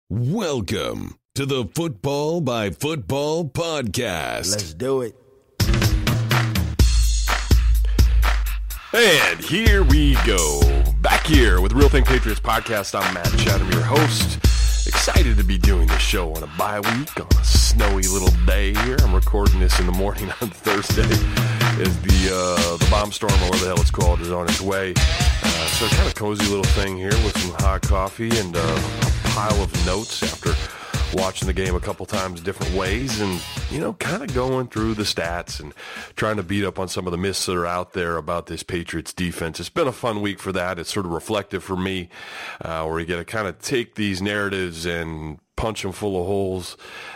Welcome to the Football by Football podcast. Let's do it. And here we go. Back here with the Real Thing Patriots podcast. I'm Matt Chatham, your host. Excited to be doing this show on a bye week on a snowy little day here. I'm recording this in the morning on Thursday as the bomb storm, or whatever the hell it's called, is on its way. So kind of cozy little thing here with some hot coffee and a pile of notes after watching the game a couple times different ways and, kind of going through the stats and trying to beat up on some of the myths that are out there about this Patriots defense. It's been a fun week for that. It's sort of reflective for me, where you get to kind of take these narratives and punch them full of holes,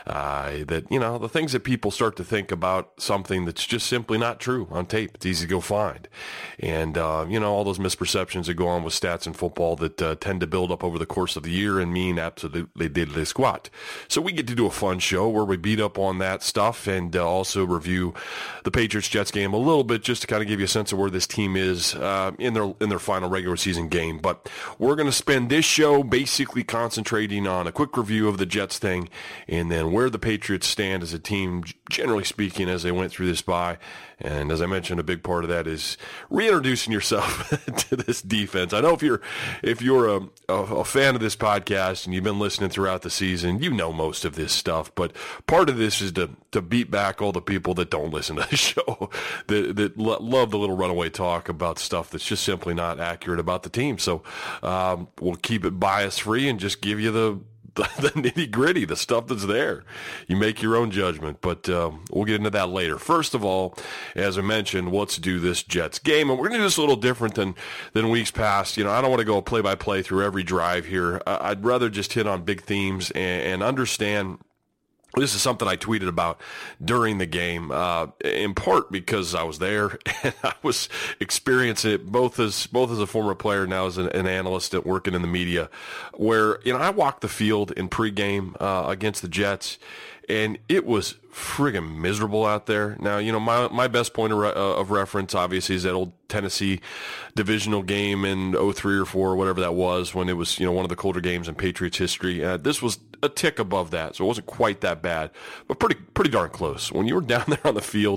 that, the things that people start to think about something that's just simply not true on tape. It's easy to go find. And, all those misperceptions that go on with stats in football that tend to build up over the course of the year and mean absolutely diddly squat. So we get to do a fun show where we beat up on that stuff and also review the Patriots-Jets game a little bit just to kind of give you a sense of where this team is in their final regular season game. But we're going to spend this show basically concentrating on a quick review of the Jets thing, and then where the Patriots stand as a team, generally speaking, as they went through this bye. And as I mentioned, a big part of that is reintroducing yourself to this defense. I know if you're a fan of this podcast and you've been listening throughout the season, you know most of this stuff. But part of this is to beat back all the people that don't listen to the show, that love the little runaway talk about stuff that's just simply not accurate about the team. So we'll keep it bias-free and just give you the nitty-gritty, the stuff that's there. You make your own judgment, but we'll get into that later. First of all, as I mentioned, let's do this Jets game, and we're going to do this a little different than weeks past. I don't want to go play-by-play through every drive here. I'd rather just hit on big themes and understand. This is something I tweeted about during the game, in part because I was there and I was experiencing it both as a former player and now as an analyst at working in the media, where I walked the field in pregame against the Jets, and it was friggin' miserable out there. Now, my best point of reference, obviously, is that old Tennessee divisional game in 03 or 4, whatever that was, when it was, one of the colder games in Patriots history. This was a tick above that, so it wasn't quite that bad, but pretty darn close. When you were down there on the field,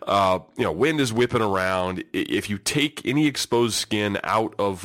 wind is whipping around. If you take any exposed skin out of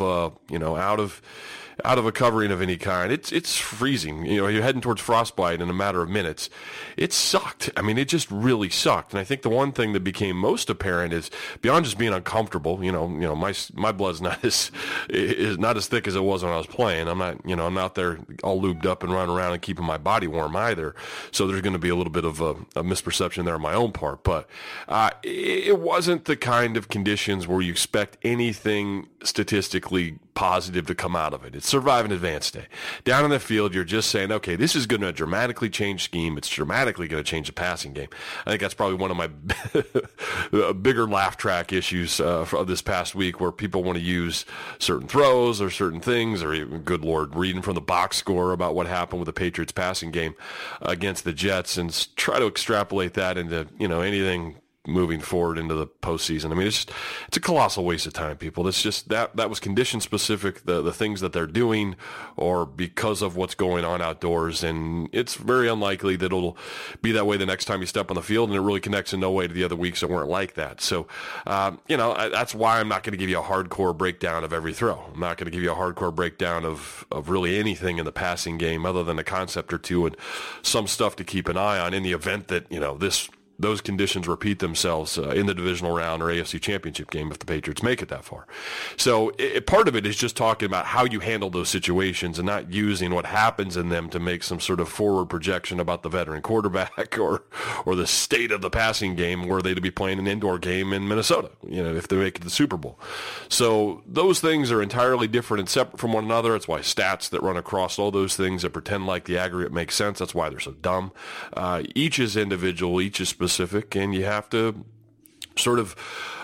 a covering of any kind, it's freezing. You're heading towards frostbite in a matter of minutes. It sucked. I mean, it just really sucked. And I think the one thing that became most apparent is, beyond just being uncomfortable, my blood's not as thick as it was when I was playing. I'm not, I'm out there all lubed up and running around and keeping my body warm either. So there's going to be a little bit of a misperception there on my own part. But it wasn't the kind of conditions where you expect anything statistically positive to come out of it. It's survive and advance day. Down in the field, you're just saying, okay, this is going to dramatically change scheme. It's dramatically going to change the passing game. I think that's probably one of my bigger laugh track issues of this past week, where people want to use certain throws or certain things, or even, good Lord, reading from the box score about what happened with the Patriots passing game against the Jets and try to extrapolate that into, anything moving forward into the postseason. I mean, it's a colossal waste of time, people. It's just that was condition specific, the things that they're doing, or because of what's going on outdoors. And it's very unlikely that it'll be that way the next time you step on the field, and it really connects in no way to the other weeks that weren't like that. So, that's why I'm not going to give you a hardcore breakdown of every throw. I'm not going to give you a hardcore breakdown of really anything in the passing game other than a concept or two and some stuff to keep an eye on in the event that, those conditions repeat themselves in the divisional round or AFC Championship game if the Patriots make it that far. So part of it is just talking about how you handle those situations and not using what happens in them to make some sort of forward projection about the veteran quarterback or the state of the passing game, were they to be playing an indoor game in Minnesota, if they make it to the Super Bowl. So those things are entirely different and separate from one another. That's why stats that run across all those things that pretend like the aggregate makes sense, that's why they're so dumb. Each is individual, each is specific, and you have to sort of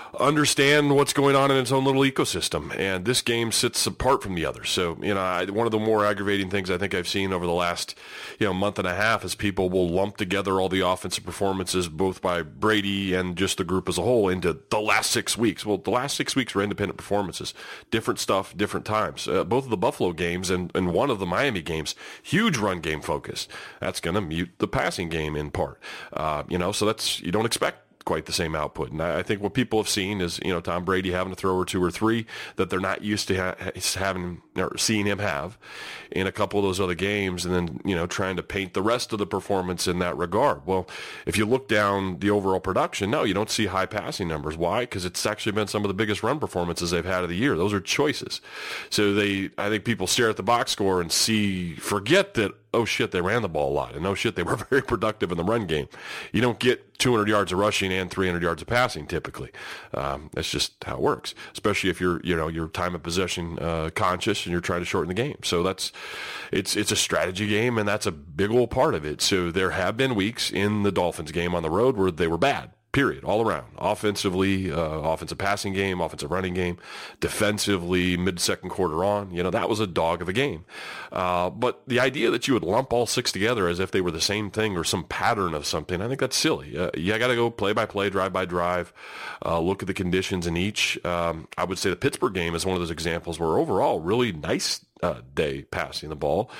understand what's going on in its own little ecosystem, and this game sits apart from the others. So, one of the more aggravating things I think I've seen over the last, month and a half is people will lump together all the offensive performances, both by Brady and just the group as a whole, into the last 6 weeks. Well, the last 6 weeks were independent performances, different stuff, different times. Both of the Buffalo games and one of the Miami games, huge run game focus. That's going to mute the passing game in part. So that's, you don't expect quite the same output. And I think what people have seen is, Tom Brady having to throw or 2 or 3 that they're not used to having or seeing him have in a couple of those other games, and then, trying to paint the rest of the performance in that regard. Well, if you look down the overall production, no, you don't see high passing numbers. Why? Because it's actually been some of the biggest run performances they've had of the year. Those are choices. So I think people stare at the box score and forget that, oh shit, they ran the ball a lot, and oh shit, they were very productive in the run game. You don't get 200 yards of rushing and 300 yards of passing typically. That's just how it works, especially if you're time of possession conscious and you're trying to shorten the game. So it's a strategy game, and that's a big old part of it. So there have been weeks in the Dolphins game on the road where they were bad. Period, all around. Offensively, offensive passing game, offensive running game, defensively, mid-second quarter on, that was a dog of a game. But the idea that you would lump all 6 together as if they were the same thing or some pattern of something, I think that's silly. You got to go play by play, drive by drive, look at the conditions in each. I would say the Pittsburgh game is one of those examples where overall really nice day passing the ball.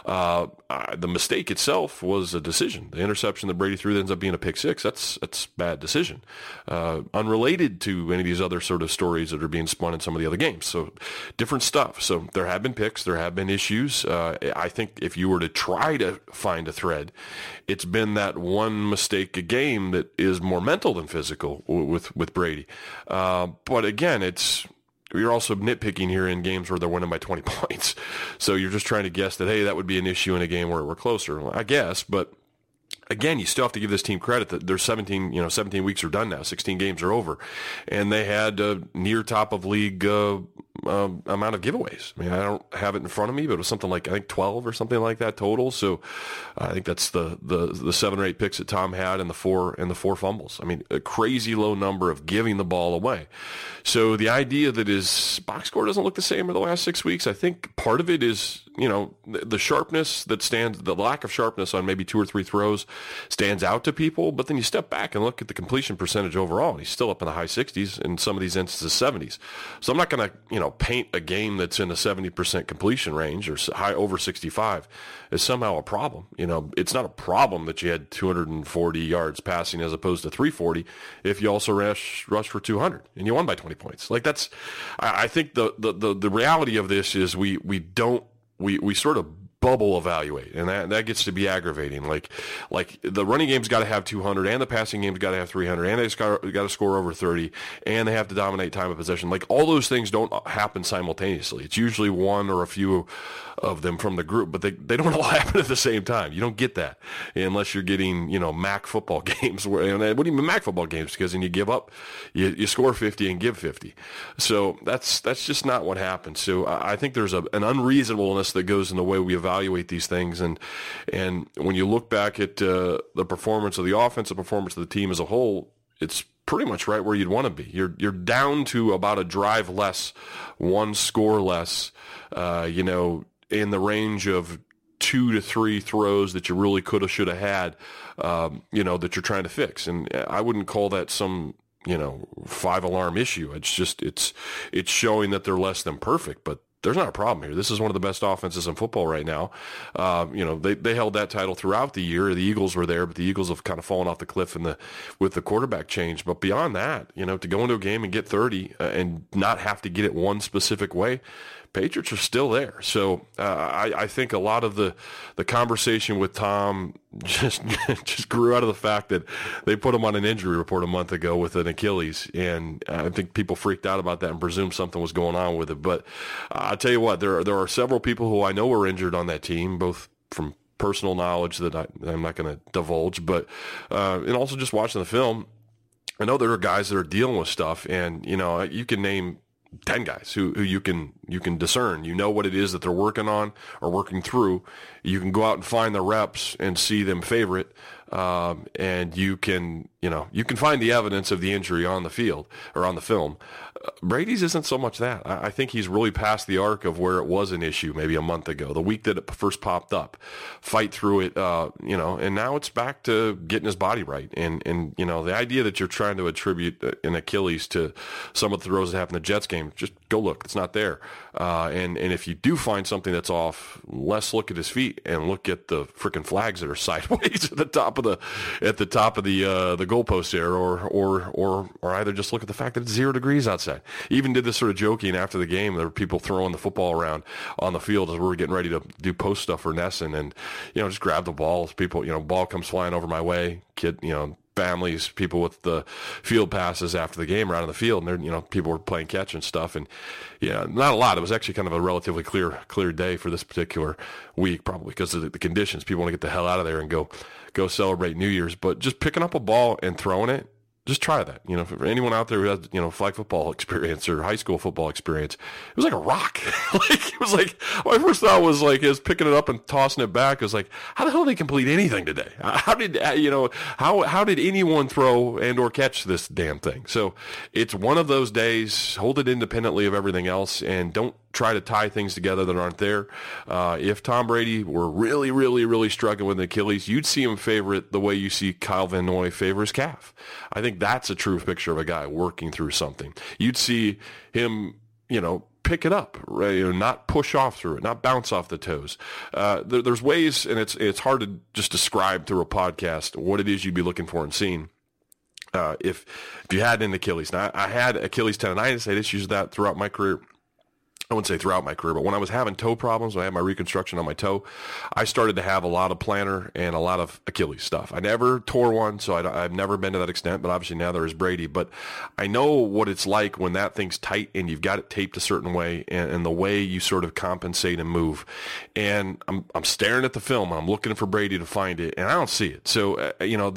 The mistake itself was a decision. The interception that Brady threw that ends up being a pick 6. That's bad decision. Unrelated to any of these other sort of stories that are being spun in some of the other games. So different stuff. So there have been picks. There have been issues. I think if you were to try to find a thread, it's been that one mistake a game that is more mental than physical with Brady. But again, you're also nitpicking here in games where they're winning by 20 points. So you're just trying to guess that, hey, that would be an issue in a game where we're closer. Well, I guess, but again, you still have to give this team credit that there's 17 weeks are done now. 16 games are over. And they had near top of league amount of giveaways. I mean, I don't have it in front of me, but it was something like, I think 12 or something like that total. So I think that's the 7 or 8 picks that Tom had and the 4 fumbles. I mean, a crazy low number of giving the ball away. So the idea that his box score doesn't look the same in the last 6 weeks, I think part of it is, the sharpness the lack of sharpness on maybe 2 or 3 throws stands out to people. But then you step back and look at the completion percentage overall, and he's still up in the high 60s, in some of these instances 70s. So I'm not going to, paint a game that's in a 70% completion range or high over 65 is somehow a problem. It's not a problem that you had 240 yards passing as opposed to 340 if you also rush for 200 and you won by 20 points. Like I think the reality of this is we sort of bubble evaluate, and that gets to be aggravating. Like the running game's got to have 200, and the passing game's got to have 300, and they've got to score over 30, and they have to dominate time of possession. Like all those things don't happen simultaneously. It's usually one or a few of them from the group, but they don't all happen at the same time. You don't get that unless you're getting MAC football games. What do you mean MAC football games? Because then you give up, you score 50 and give 50. So that's just not what happens. So I think there's an unreasonableness that goes in the way we evaluate these things, and when you look back at the performance of the offense, the performance of the team as a whole, it's pretty much right where you'd want to be. You're down to about a drive less, one score less, in the range of 2 to 3 throws that you really could have, should have had, that you're trying to fix. And I wouldn't call that some 5-alarm issue. It's just, it's showing that they're less than perfect, but there's not a problem here. This is one of the best offenses in football right now. They held that title throughout the year. The Eagles were there, but the Eagles have kind of fallen off the cliff with the quarterback change. But beyond that, to go into a game and get 30 and not have to get it one specific way, Patriots are still there. So I think a lot of the conversation with Tom just grew out of the fact that they put him on an injury report a month ago with an Achilles, and I think people freaked out about that and presumed something was going on with it. But I'll tell you what, there are several people who I know were injured on that team, both from personal knowledge that I'm not going to divulge, but and also just watching the film, I know there are guys that are dealing with stuff, and you can name 10 guys who you can discern, what it is that they're working on or working through, you can go out and find the reps and see them favorite. And you can find the evidence of the injury on the field or on the film. Brady's isn't so much that. I think he's really past the arc of where it was an issue maybe a month ago, the week that it first popped up. Fight through it, and now it's back to getting his body right. And the idea that you're trying to attribute an Achilles to some of the throws that happened in the Jets game, just go look. It's not there. And if you do find something that's off, let's look at his feet and look at the freaking flags that are sideways at the top of the goalpost there, or either just look at the fact that it's 0 degrees outside. Even did this sort of joking after the game. There were people throwing the football around on the field as we were getting ready to do post stuff for Nesson, and just grab the ball. People, ball comes flying over my way. Families, people with the field passes after the game around in the field, and people were playing catch and stuff, and not a lot. It was actually kind of a relatively clear day for this particular week, probably because of the conditions. People want to get the hell out of there and go celebrate New Year's, but just picking up a ball and throwing it. Just try that. For anyone out there who has, flag football experience or high school football experience, it was like a rock. It was like, my first thought was is picking it up and tossing it back. It was like, how the hell did they complete anything today? How did anyone throw and or catch this damn thing? So it's one of those days. Hold it independently of everything else and don't try to tie things together that aren't there. If Tom Brady were really, really, really struggling with Achilles, you'd see him favorite the way you see Kyle Van Noy favor his calf. I think that's a true picture of a guy working through something. You'd see him, pick it up, right? Not push off through it, not bounce off the toes. There's ways, and it's hard to just describe through a podcast what it is you'd be looking for and seeing. If you had an Achilles. Now, I had Achilles tendonitis. I had issues with that throughout my career. I wouldn't say throughout my career, but when I was having toe problems, when I had my reconstruction on my toe, I started to have a lot of plantar and a lot of Achilles stuff. I never tore one, so I've never been to that extent, but obviously now there is Brady. But I know what it's like when that thing's tight and you've got it taped a certain way and the way you sort of compensate and move. And I'm staring at the film, and I'm looking for Brady to find it, and I don't see it. So,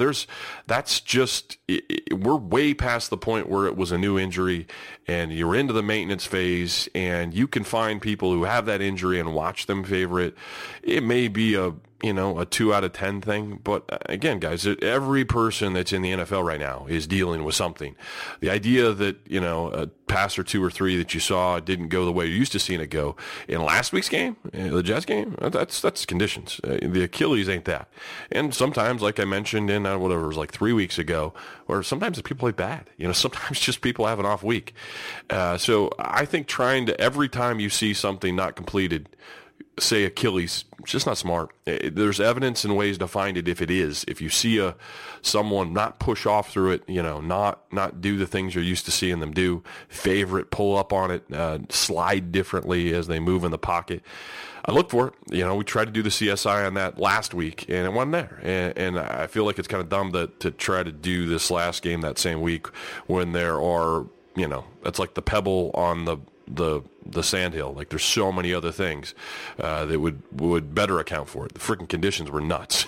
we're way past the point where it was a new injury and you're into the maintenance phase, and you can find people who have that injury and watch them favor it. It may be a 2 out of 10 thing. But again, guys, every person that's in the NFL right now is dealing with something. The idea that, a pass or 2 or 3 that you saw didn't go the way you're used to seeing it go in last week's game, the Jets game, that's conditions. The Achilles ain't that. And sometimes, like I mentioned in whatever it was like 3 weeks ago, or sometimes people play bad. Sometimes just people have an off week. So I think every time you see something not completed, say Achilles, it's just not smart. There's evidence and ways to find it if it is. If you see someone not push off through it, not do the things you're used to seeing them do, favor it, pull up on it, slide differently as they move in the pocket. I look for it. We tried to do the CSI on that last week, and it wasn't there. And I feel like it's kind of dumb to try to do this last game that same week when there are, that's like the pebble on the sandhill. Like there's so many other things that would better account for it. The freaking conditions were nuts.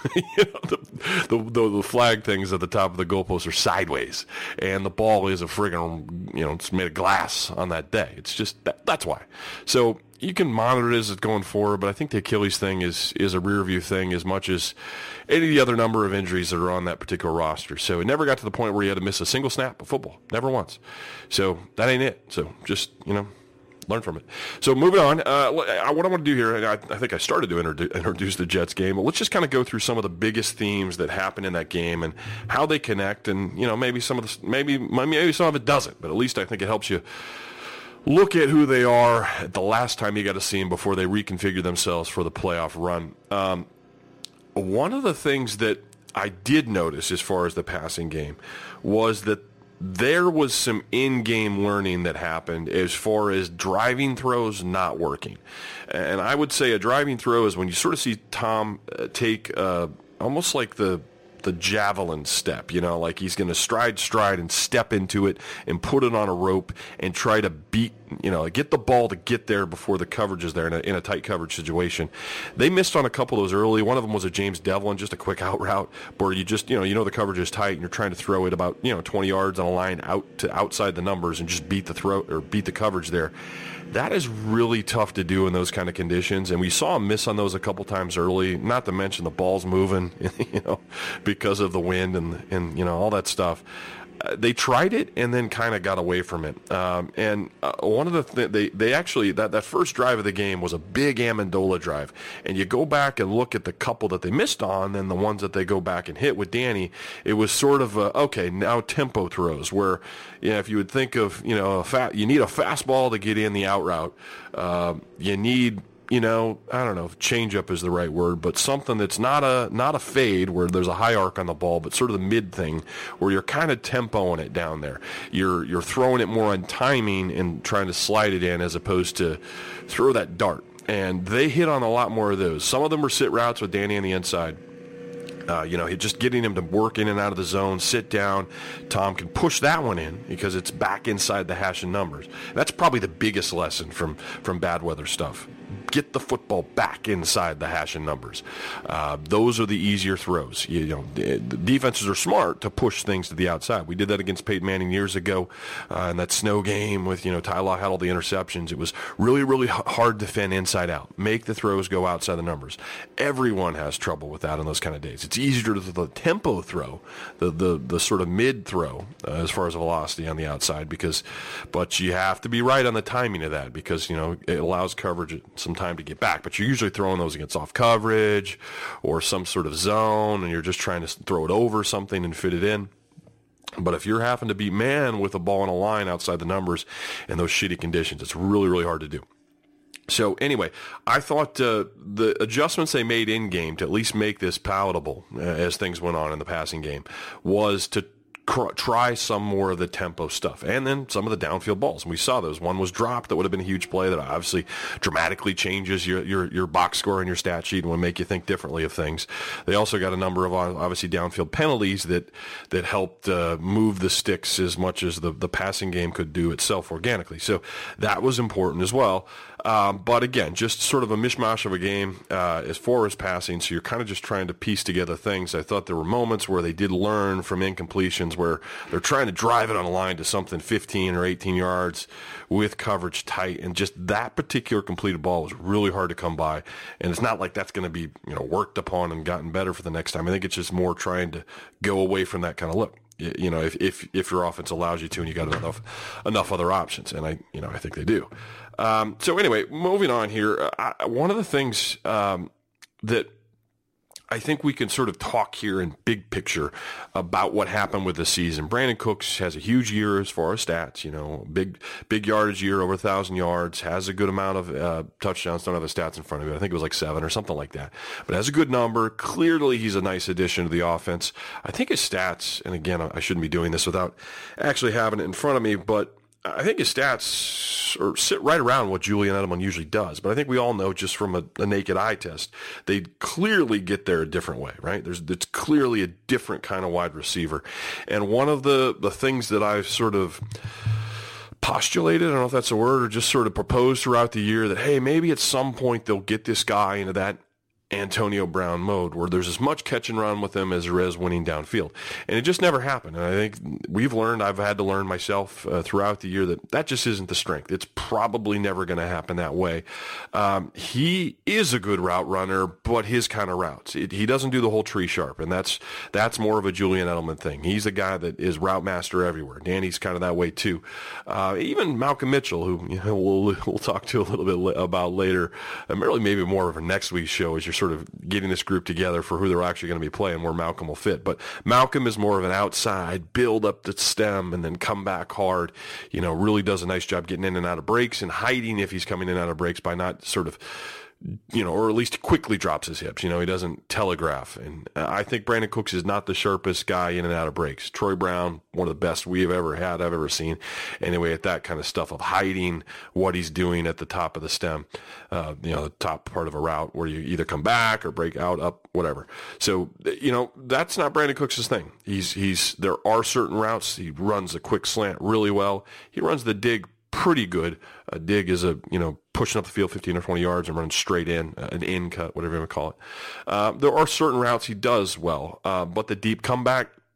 The flag things at the top of the goalpost are sideways, and the ball is a friggin' it's made of glass on that day. It's just that's why. So you can monitor it as it's going forward, but I think the Achilles thing is a rear view thing as much as any of the other number of injuries that are on that particular roster. So it never got to the point where you had to miss a single snap of football. Never once. So that ain't it. So just, learn from it. So moving on, what I want to do here, and I think I started to introduce the Jets game, but let's just kind of go through some of the biggest themes that happen in that game and how they connect, and maybe some of maybe some of it doesn't, but at least I think it helps you look at who they are at the last time you got to see them before they reconfigure themselves for the playoff run. One of the things that I did notice as far as the passing game was that there was some in-game learning that happened as far as driving throws not working. And I would say a driving throw is when you sort of see Tom take almost like the javelin step, like he's going to stride and step into it and put it on a rope and try to beat, get the ball to get there before the coverage is there in a tight coverage situation. They missed on a couple of those early. One of them was a James Devlin, just a quick out route where you just, the coverage is tight and you're trying to throw it about, 20 yards on a line out to outside the numbers and just beat the throw or beat the coverage there. That is really tough to do in those kind of conditions, and we saw him miss on those a couple times early, not to mention the ball's moving, because of the wind and all that stuff. They tried it and then kind of got away from it. One of the they actually, that first drive of the game was a big Amendola drive. And you go back and look at the couple that they missed on and the ones that they go back and hit with Danny, it was sort of, now tempo throws where, if you would think of, you need a fastball to get in the out route. You need, I don't know if change-up is the right word, but something that's not a fade where there's a high arc on the ball, but sort of the mid thing where you're kind of tempoing it down there. You're throwing it more on timing and trying to slide it in as opposed to throw that dart. And they hit on a lot more of those. Some of them were sit routes with Danny on the inside. Just getting him to work in and out of the zone, sit down. Tom can push that one in because it's back inside the hash and numbers. That's probably the biggest lesson from bad weather stuff. Get the football back inside the hash and numbers. Those are the easier throws. The defenses are smart to push things to the outside. We did that against Peyton Manning years ago in that snow game with, Ty Law had all the interceptions. It was really, really hard to defend inside out. Make the throws go outside the numbers. Everyone has trouble with that on those kind of days. It's easier to the tempo throw, the sort of mid throw as far as velocity on the outside but you have to be right on the timing of that because, it allows coverage some time to get back, but you're usually throwing those against off coverage or some sort of zone, and you're just trying to throw it over something and fit it in. But if you're having to beat man with a ball on a line outside the numbers in those shitty conditions, it's really, really hard to do. So anyway, I thought the adjustments they made in game to at least make this palatable as things went on in the passing game was to try some more of the tempo stuff and then some of the downfield balls. And we saw those. One was dropped that would have been a huge play that obviously dramatically changes your box score and your stat sheet and will make you think differently of things. They also got a number of obviously downfield penalties that helped move the sticks as much as the passing game could do itself organically. So that was important as well. But again, just sort of a mishmash of a game as far as passing. So you're kind of just trying to piece together things. I thought there were moments where they did learn from incompletions where they're trying to drive it on a line to something 15 or 18 yards with coverage tight. And just that particular completed ball was really hard to come by. And it's not like that's going to be worked upon and gotten better for the next time. I think it's just more trying to go away from that kind of look. If your offense allows you to and you got enough other options. And I think they do. So anyway, moving on here, one of the things that I think we can sort of talk here in big picture about what happened with the season. Brandin Cooks has a huge year as far as stats, big yardage year, over 1,000 yards, has a good amount of touchdowns. Don't have the stats in front of me. I think it was like 7 or something like that, but has a good number. Clearly he's a nice addition to the offense. I think his stats, and again, I shouldn't be doing this without actually having it in front of me, but I think his stats sit right around what Julian Edelman usually does. But I think we all know just from a naked eye test, they clearly get there a different way, right? It's clearly a different kind of wide receiver. And one of the things that I've sort of postulated, I don't know if that's a word, or just sort of proposed throughout the year that, hey, maybe at some point they'll get this guy into that Antonio Brown mode where there's as much catch and run with him as there is winning downfield. And it just never happened. And I think I've had to learn myself throughout the year that just isn't the strength. It's probably never going to happen that way. He is a good route runner, but his kind of routes, he doesn't do the whole tree sharp. And that's more of a Julian Edelman thing. He's a guy that is route master everywhere. Danny's kind of that way too. Even Malcolm Mitchell, who we'll talk to a little bit about later, maybe more of a next week's show as you're sort of getting this group together for who they're actually going to be playing, where Malcolm will fit. But Malcolm is more of an outside, build up the stem and then come back hard, really does a nice job getting in and out of breaks and hiding if he's coming in and out of breaks by not sort of, or at least quickly drops his hips. He doesn't telegraph. And I think Brandin Cooks is not the sharpest guy in and out of breaks. Troy Brown, one of the best I've ever seen. Anyway, at that kind of stuff of hiding what he's doing at the top of the stem, the top part of a route where you either come back or break out, up, whatever. So, that's not Brandin Cooks' thing. There are certain routes. He runs a quick slant really well. He runs the dig pretty good. A dig is pushing up the field 15 or 20 yards and running straight in, an in cut, whatever you want to call it. There are certain routes he does well, but the deep comeback,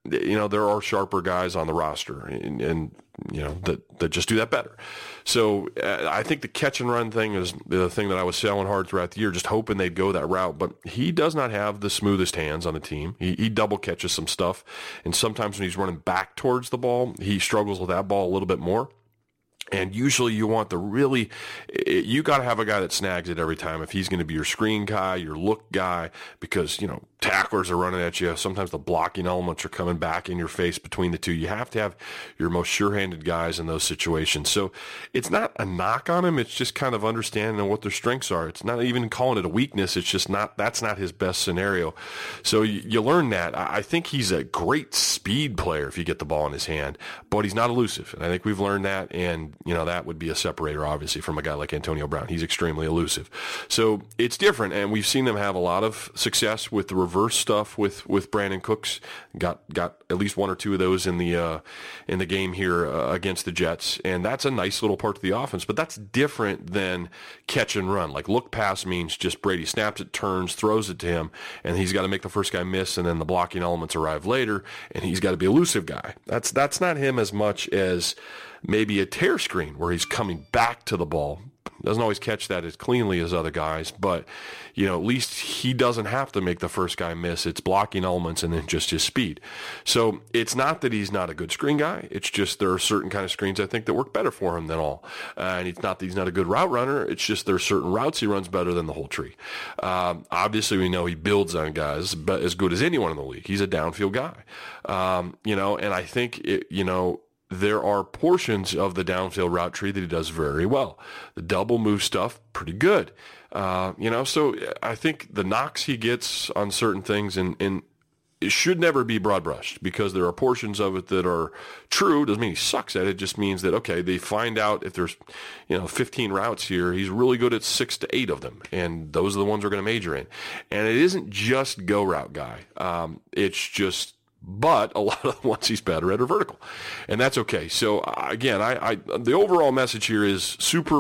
there are sharper guys on the roster, and that just do that better. So I think the catch and run thing is the thing that I was selling hard throughout the year, just hoping they'd go that route. But he does not have the smoothest hands on the team. He double catches some stuff, and sometimes when he's running back towards the ball, he struggles with that ball a little bit more. And usually you want you got to have a guy that snags it every time if he's going to be your screen guy, your look guy, because, tacklers are running at you. Sometimes the blocking elements are coming back in your face between the two. You have to have your most sure-handed guys in those situations. So it's not a knock on him. It's just kind of understanding what their strengths are. It's not even calling it a weakness. It's just that's not his best scenario. So you learn that. I think he's a great speed player if you get the ball in his hand, but he's not elusive. And I think we've learned that, and that would be a separator, obviously, from a guy like Antonio Brown. He's extremely elusive. So it's different, and we've seen them have a lot of success with the reverse stuff with Brandon Cooks. Got at least one or two of those in the game here against the Jets, and that's a nice little part of the offense. But that's different than catch and run. Like, look pass means just Brady snaps it, turns, throws it to him, and he's got to make the first guy miss, and then the blocking elements arrive later, and he's got to be an elusive guy. That's not him as much as maybe a tear screen where he's coming back to the ball. Doesn't always catch that as cleanly as other guys, but at least he doesn't have to make the first guy miss. It's blocking elements and then just his speed. So it's not that he's not a good screen guy. It's just there are certain kind of screens I think that work better for him than all. And it's not that he's not a good route runner. It's just there are certain routes he runs better than the whole tree. Obviously, we know he builds on guys, but as good as anyone in the league. He's a downfield guy. And I think there are portions of the downfield route tree that he does very well. The double move stuff, pretty good. So I think the knocks he gets on certain things and it should never be broad brushed, because there are portions of it that are true. Doesn't mean he sucks at it. It just means that, okay, they find out if there's, 15 routes here, he's really good at 6 to 8 of them. And those are the ones we're going to major in. And it isn't just go route guy. But a lot of the ones he's better at are vertical, and that's okay. So again, I the overall message here is super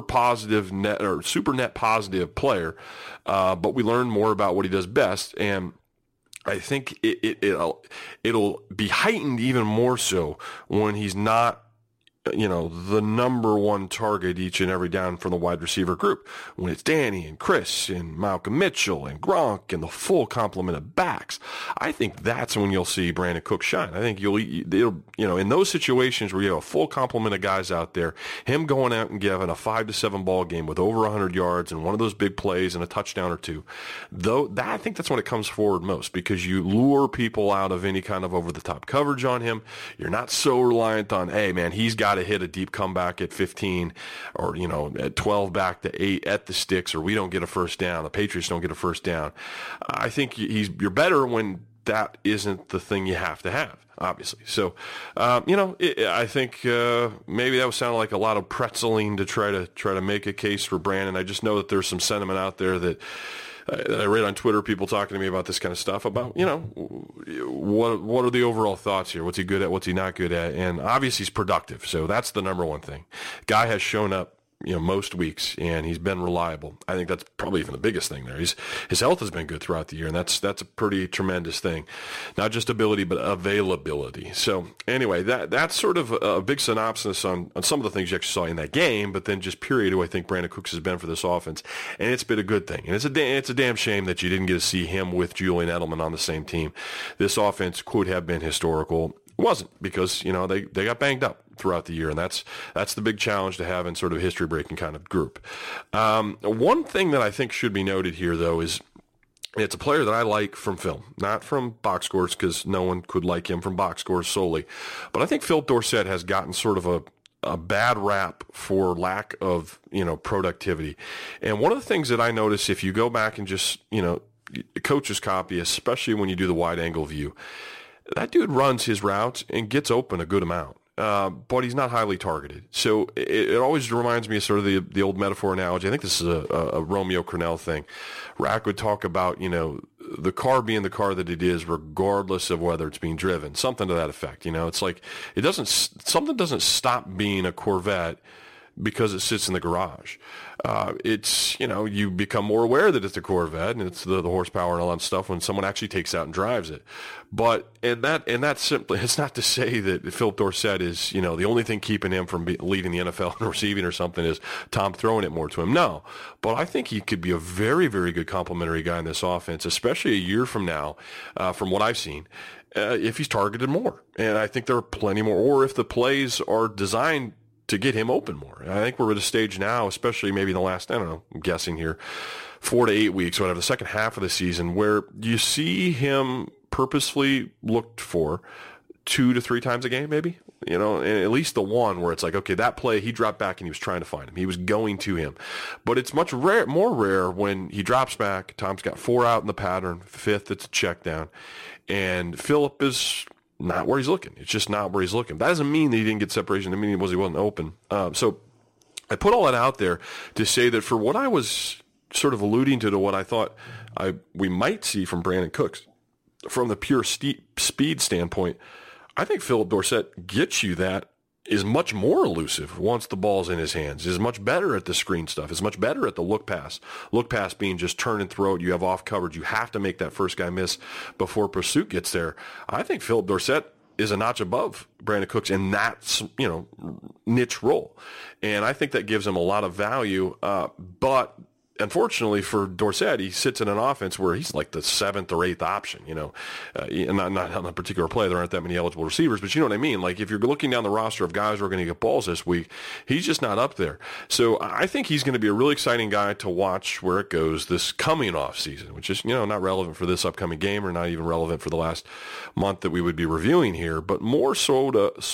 net positive player, but we learn more about what he does best, and I think it'll be heightened even more so when he's not the number one target each and every down from the wide receiver group. When it's Danny and Chris and Malcolm Mitchell and Gronk and the full complement of backs, I think that's when you'll see Brandon Cooks shine. I think in those situations where you have a full complement of guys out there, him going out and giving a 5-7 ball game with over 100 yards and one of those big plays and a touchdown or two, I think that's when it comes forward most, because you lure people out of any kind of over-the-top coverage on him. You're not so reliant on, hey, man, he's got to hit a deep comeback at 15 or, at 12 back to 8 at the sticks, or we don't get a first down. The Patriots don't get a first down. I think you're better when that isn't the thing you have to have, obviously. So, I think maybe that was sounding like a lot of pretzeling to try to make a case for Brandon. I just know that there's some sentiment out there that I read on Twitter, people talking to me about this kind of stuff, about, what are the overall thoughts here? What's he good at? What's he not good at? And obviously he's productive. So that's the number one thing. Guy has shown up, most weeks, and he's been reliable. I think that's probably even the biggest thing there. His health has been good throughout the year, and that's a pretty tremendous thing. Not just ability, but availability. So anyway, that's sort of a big synopsis on some of the things you actually saw in that game, but then just period who I think Brandon Cooks has been for this offense, and it's been a good thing. And it's a damn shame that you didn't get to see him with Julian Edelman on the same team. This offense could have been historical. It wasn't, because they got banged up throughout the year, and that's the big challenge to have in sort of a history-breaking kind of group. One thing that I think should be noted here, though, is it's a player that I like from film, not from box scores, because no one could like him from box scores solely. But I think Phillip Dorsett has gotten sort of a bad rap for lack of productivity. And one of the things that I notice, if you go back and just coach's copy, especially when you do the wide angle view, that dude runs his routes and gets open a good amount. But he's not highly targeted. So it always reminds me of sort of the old metaphor analogy. I think this is a Romeo Crennel thing. Rack would talk about, the car being the car that it is, regardless of whether it's being driven, something to that effect. It's like something doesn't stop being a Corvette because it sits in the garage. It's, you become more aware that it's a Corvette and it's the horsepower and all that stuff when someone actually takes out and drives it. But, and that's simply, it's not to say that Philip Dorsett is, the only thing keeping him from leading the NFL and receiving or something is Tom throwing it more to him. No, but I think he could be a very, very good complementary guy in this offense, especially a year from now, from what I've seen, if he's targeted more. And I think there are plenty more, or if the plays are designed to get him open more. I think we're at a stage now, especially maybe in the last, I'm guessing here, 4 to 8 weeks, whatever, the second half of the season, where you see him purposefully looked for 2 to 3 times a game, maybe, and at least the one where it's like, okay, that play, he dropped back and he was trying to find him. He was going to him. But it's much more rare when he drops back. Tom's got 4 out in the pattern, 5th, it's a check down. And Philip is not where he's looking. It's just not where he's looking. That doesn't mean that he didn't get separation. It means he wasn't open. So I put all that out there to say that for what I was sort of alluding to what I thought we might see from Brandon Cooks, from the pure speed standpoint, I think Philip Dorsett gets you that, is much more elusive once the ball's in his hands, is much better at the screen stuff, is much better at the look pass. Look pass being just turn and throw it. You have off coverage. You have to make that first guy miss before pursuit gets there. I think Philip Dorsett is a notch above Brandon Cooks in that, niche role. And I think that gives him a lot of value. But unfortunately for Dorsett, he sits in an offense where he's like the 7th or 8th option, and not on a particular play. There aren't that many eligible receivers, but you know what I mean? Like if you're looking down the roster of guys who are going to get balls this week, he's just not up there. So I think he's going to be a really exciting guy to watch where it goes this coming off season, which is, not relevant for this upcoming game or not even relevant for the last month that we would be reviewing here, but more so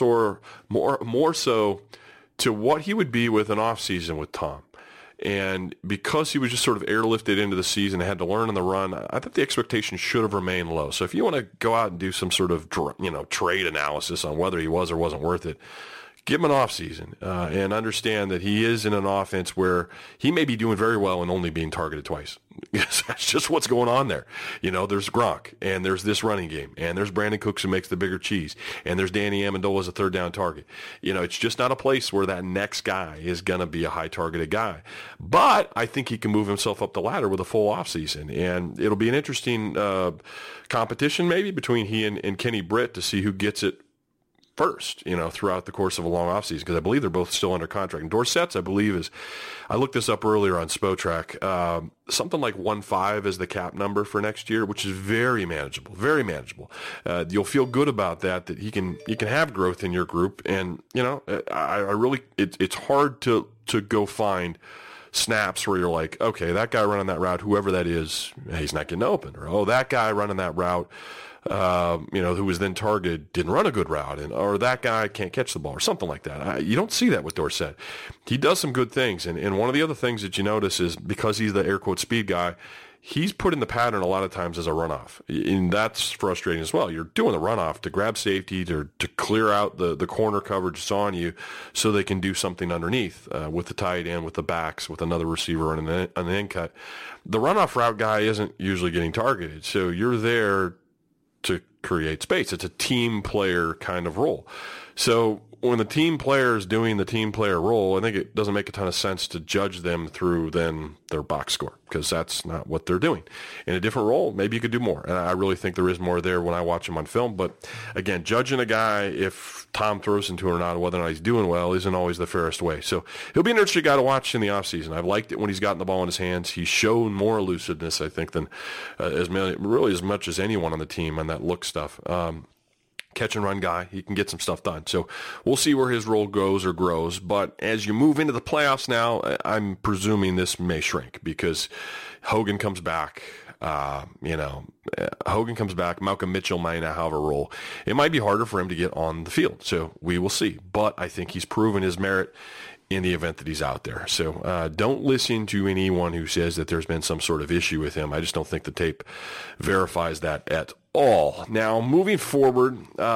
to what he would be with an off season with Tom. And because he was just sort of airlifted into the season and had to learn on the run, I think the expectation should have remained low. So if you want to go out and do some sort of, trade analysis on whether he was or wasn't worth it, give him an off season and understand that he is in an offense where he may be doing very well and only being targeted twice. That's just what's going on there. There's Gronk, and there's this running game, and there's Brandon Cooks who makes the bigger cheese, and there's Danny Amendola as a third down target. It's just not a place where that next guy is going to be a high targeted guy. But I think he can move himself up the ladder with a full offseason, and it'll be an interesting competition maybe between he and Kenny Britt to see who gets it first, throughout the course of a long offseason, because I believe they're both still under contract. And Dorsett's, I believe, is, I looked this up earlier on Spotrac, something like 1.5 is the cap number for next year, which is very manageable, very manageable. You'll feel good about that you can have growth in your group. And, I really, it's hard to go find snaps where you're like, okay, that guy running that route, whoever that is, he's not getting open. Or, that guy running that route, who was then targeted, didn't run a good route, or that guy can't catch the ball, or something like that. You don't see that with Dorsett. He does some good things, and one of the other things that you notice is because he's the air quote speed guy, he's put in the pattern a lot of times as a runoff, and that's frustrating as well. You're doing the runoff to grab safety, to clear out the corner coverage that's on you, so they can do something underneath with the tight end, with the backs, with another receiver and an end cut. The runoff route guy isn't usually getting targeted, so you're there to create space. It's a team player kind of role. So when the team player is doing the team player role, I think it doesn't make a ton of sense to judge them through then their box score, because that's not what they're doing. In a different role, maybe you could do more. And I really think there is more there when I watch him on film. But again, judging a guy if Tom throws into it or not, or whether or not he's doing well, isn't always the fairest way. So he'll be an interesting guy to watch in the offseason. I've liked it when he's gotten the ball in his hands. He's shown more elusiveness, I think, than as much as anyone on the team on that look stuff. Catch and run guy. He can get some stuff done. So we'll see where his role goes or grows. But as you move into the playoffs now, I'm presuming this may shrink because Hogan comes back. Hogan comes back. Malcolm Mitchell might not have a role. It might be harder for him to get on the field. So we will see. But I think he's proven his merit in the event that he's out there. So don't listen to anyone who says that there's been some sort of issue with him. I just don't think the tape verifies that at all. Now, moving forward,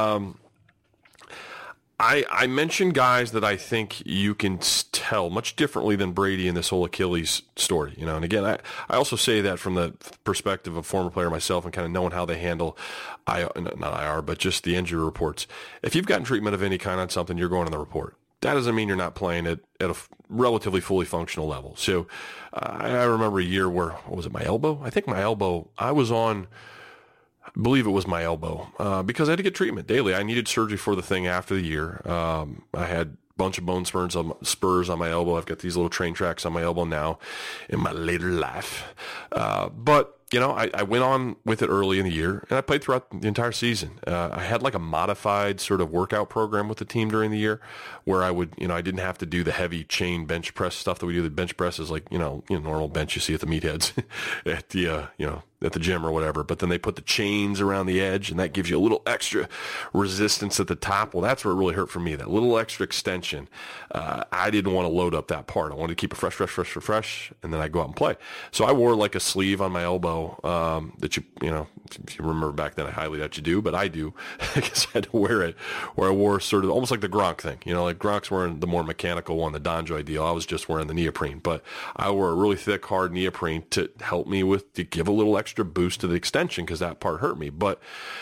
I mentioned guys that I think you can tell much differently than Brady in this whole Achilles story. And again, I also say that from the perspective of former player myself and kind of knowing how they handle not IR, but just the injury reports. If you've gotten treatment of any kind on something, you're going on the report. that doesn't mean you're not playing at a relatively fully functional level. So I remember a year where, what was it, my elbow? I think my elbow, I believe it was my elbow, because I had to get treatment daily. I needed surgery for the thing after the year. I had bunch of bone spurs on my elbow. I've got these little train tracks on my elbow now in my later life. But I went on with it early in the year, and I played throughout the entire season. I had like a modified sort of workout program with the team during the year where I would, I didn't have to do the heavy chain bench press stuff that we do. The bench press is like, normal bench you see at the meatheads at the, at the gym or whatever, but then they put the chains around the edge, and that gives you a little extra resistance at the top. Well, that's where it really hurt for me, that little extra extension. I didn't want to load up that part. I wanted to keep it fresh, and then I go out and play. So I wore like a sleeve on my elbow that if you remember back then, I highly doubt you do, but I do. I guess I had to wear it, where I wore sort of almost like the Gronk thing. Like Gronk's wearing the more mechanical one, the Donjoy deal. I was just wearing the neoprene, but I wore a really thick, hard neoprene to help me to give a little extra boost to the extension, because that part hurt me. But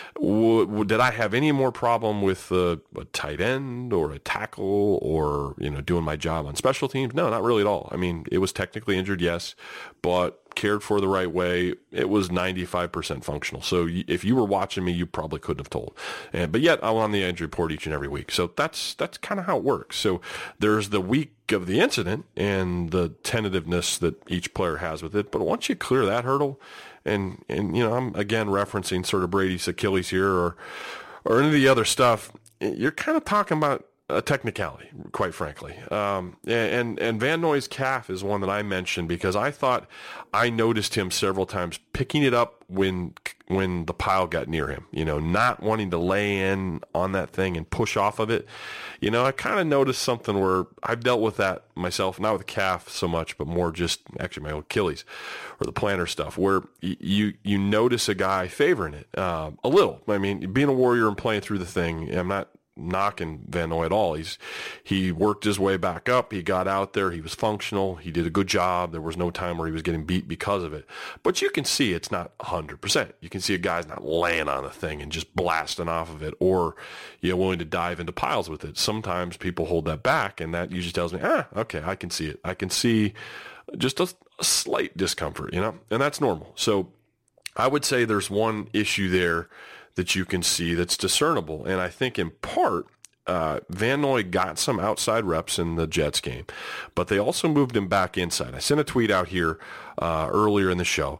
did I have any more problem with a tight end or a tackle or doing my job on special teams? No, not really at all. I mean, it was technically injured, yes, but cared for the right way. It was 95% functional. So if you were watching me, you probably couldn't have told. But yet I'm on the injury report each and every week. So that's kind of how it works. So there's the week of the incident and the tentativeness that each player has with it. But once you clear that hurdle, and I'm again referencing sort of Brady's Achilles here or any of the other stuff, you're kind of talking about a technicality, quite frankly. And Van Nooy's calf is one that I mentioned because I thought I noticed him several times picking it up when the pile got near him, not wanting to lay in on that thing and push off of it. I kind of noticed something where I've dealt with that myself, not with the calf so much, but more just actually my Achilles or the plantar stuff, where you notice a guy favoring it a little. I mean, being a Warrior and playing through the thing, I'm not knocking Van Noy at all. He worked his way back up. He got out there. He was functional. He did a good job. There was no time where he was getting beat because of it. But you can see it's not 100%. You can see a guy's not laying on the thing and just blasting off of it, or willing to dive into piles with it. Sometimes people hold that back, and that usually tells me, okay, I can see it. I can see just a slight discomfort, and that's normal. So I would say there's one issue there that you can see that's discernible. And I think in part, Van Noy got some outside reps in the Jets game, but they also moved him back inside. I sent a tweet out here earlier in the show.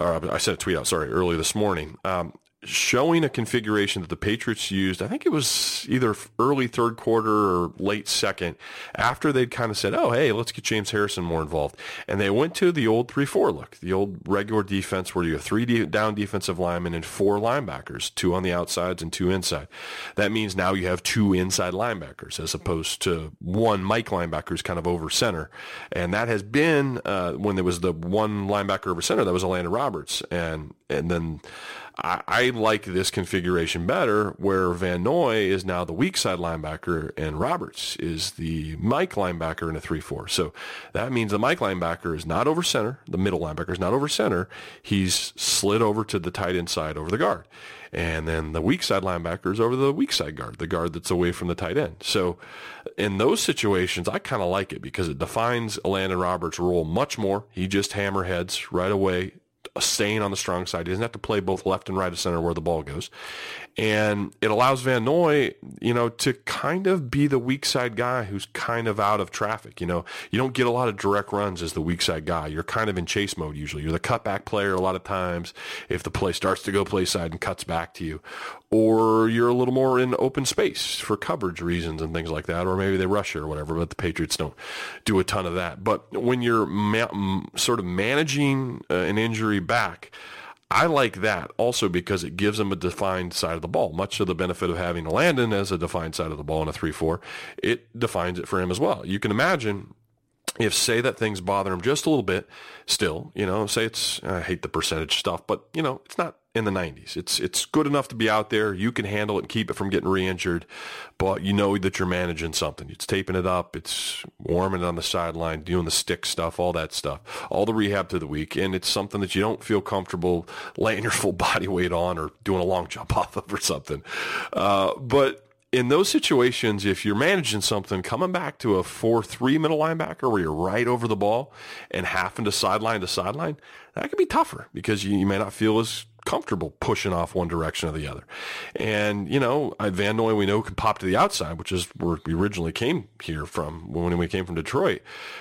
Earlier this morning, showing a configuration that the Patriots used. I think it was either early third quarter or late second, after they'd kind of said, oh, hey, let's get James Harrison more involved. And they went to the old 3-4 look, the old regular defense where you have 3 down defensive linemen and 4 linebackers, 2 on the outsides and 2 inside. That means now you have 2 inside linebackers as opposed to 1 Mike linebacker who's kind of over center. And that has been, when there was the 1 linebacker over center, that was Elandon Roberts. And then I like this configuration better, where Van Noy is now the weak side linebacker and Roberts is the Mike linebacker in a 3-4. So that means the Mike linebacker is not over center. The middle linebacker is not over center. He's slid over to the tight end side over the guard. And then the weak side linebacker is over the weak side guard, the guard that's away from the tight end. So in those situations, I kind of like it because it defines Elandon Roberts' role much more. He just hammerheads right away, staying on the strong side. He doesn't have to play both left and right of center where the ball goes. And it allows Van Noy, to kind of be the weak side guy who's kind of out of traffic. You don't get a lot of direct runs as the weak side guy. You're kind of in chase mode usually. You're the cutback player a lot of times if the play starts to go play side and cuts back to you. Or you're a little more in open space for coverage reasons and things like that. Or maybe they rush you or whatever, but the Patriots don't do a ton of that. But when you're sort of managing an injury back, I like that also because it gives him a defined side of the ball. Much to the benefit of having Elandon as a defined side of the ball in a 3-4, it defines it for him as well. You can imagine if, say, that things bother him just a little bit still, say it's, I hate the percentage stuff, but, it's not in the 90s. It's good enough to be out there. You can handle it and keep it from getting re-injured, but you know that you're managing something. It's taping it up. It's warming it on the sideline, doing the stick stuff, all that stuff, all the rehab through the week. And it's something that you don't feel comfortable laying your full body weight on or doing a long jump off of or something. But in those situations, if you're managing something, coming back to a 4-3 middle linebacker where you're right over the ball and having to sideline, that can be tougher because you may not feel as comfortable pushing off one direction or the other. And, Van Noy, we know, can pop to the outside, which is where we originally came here from when we came from Detroit.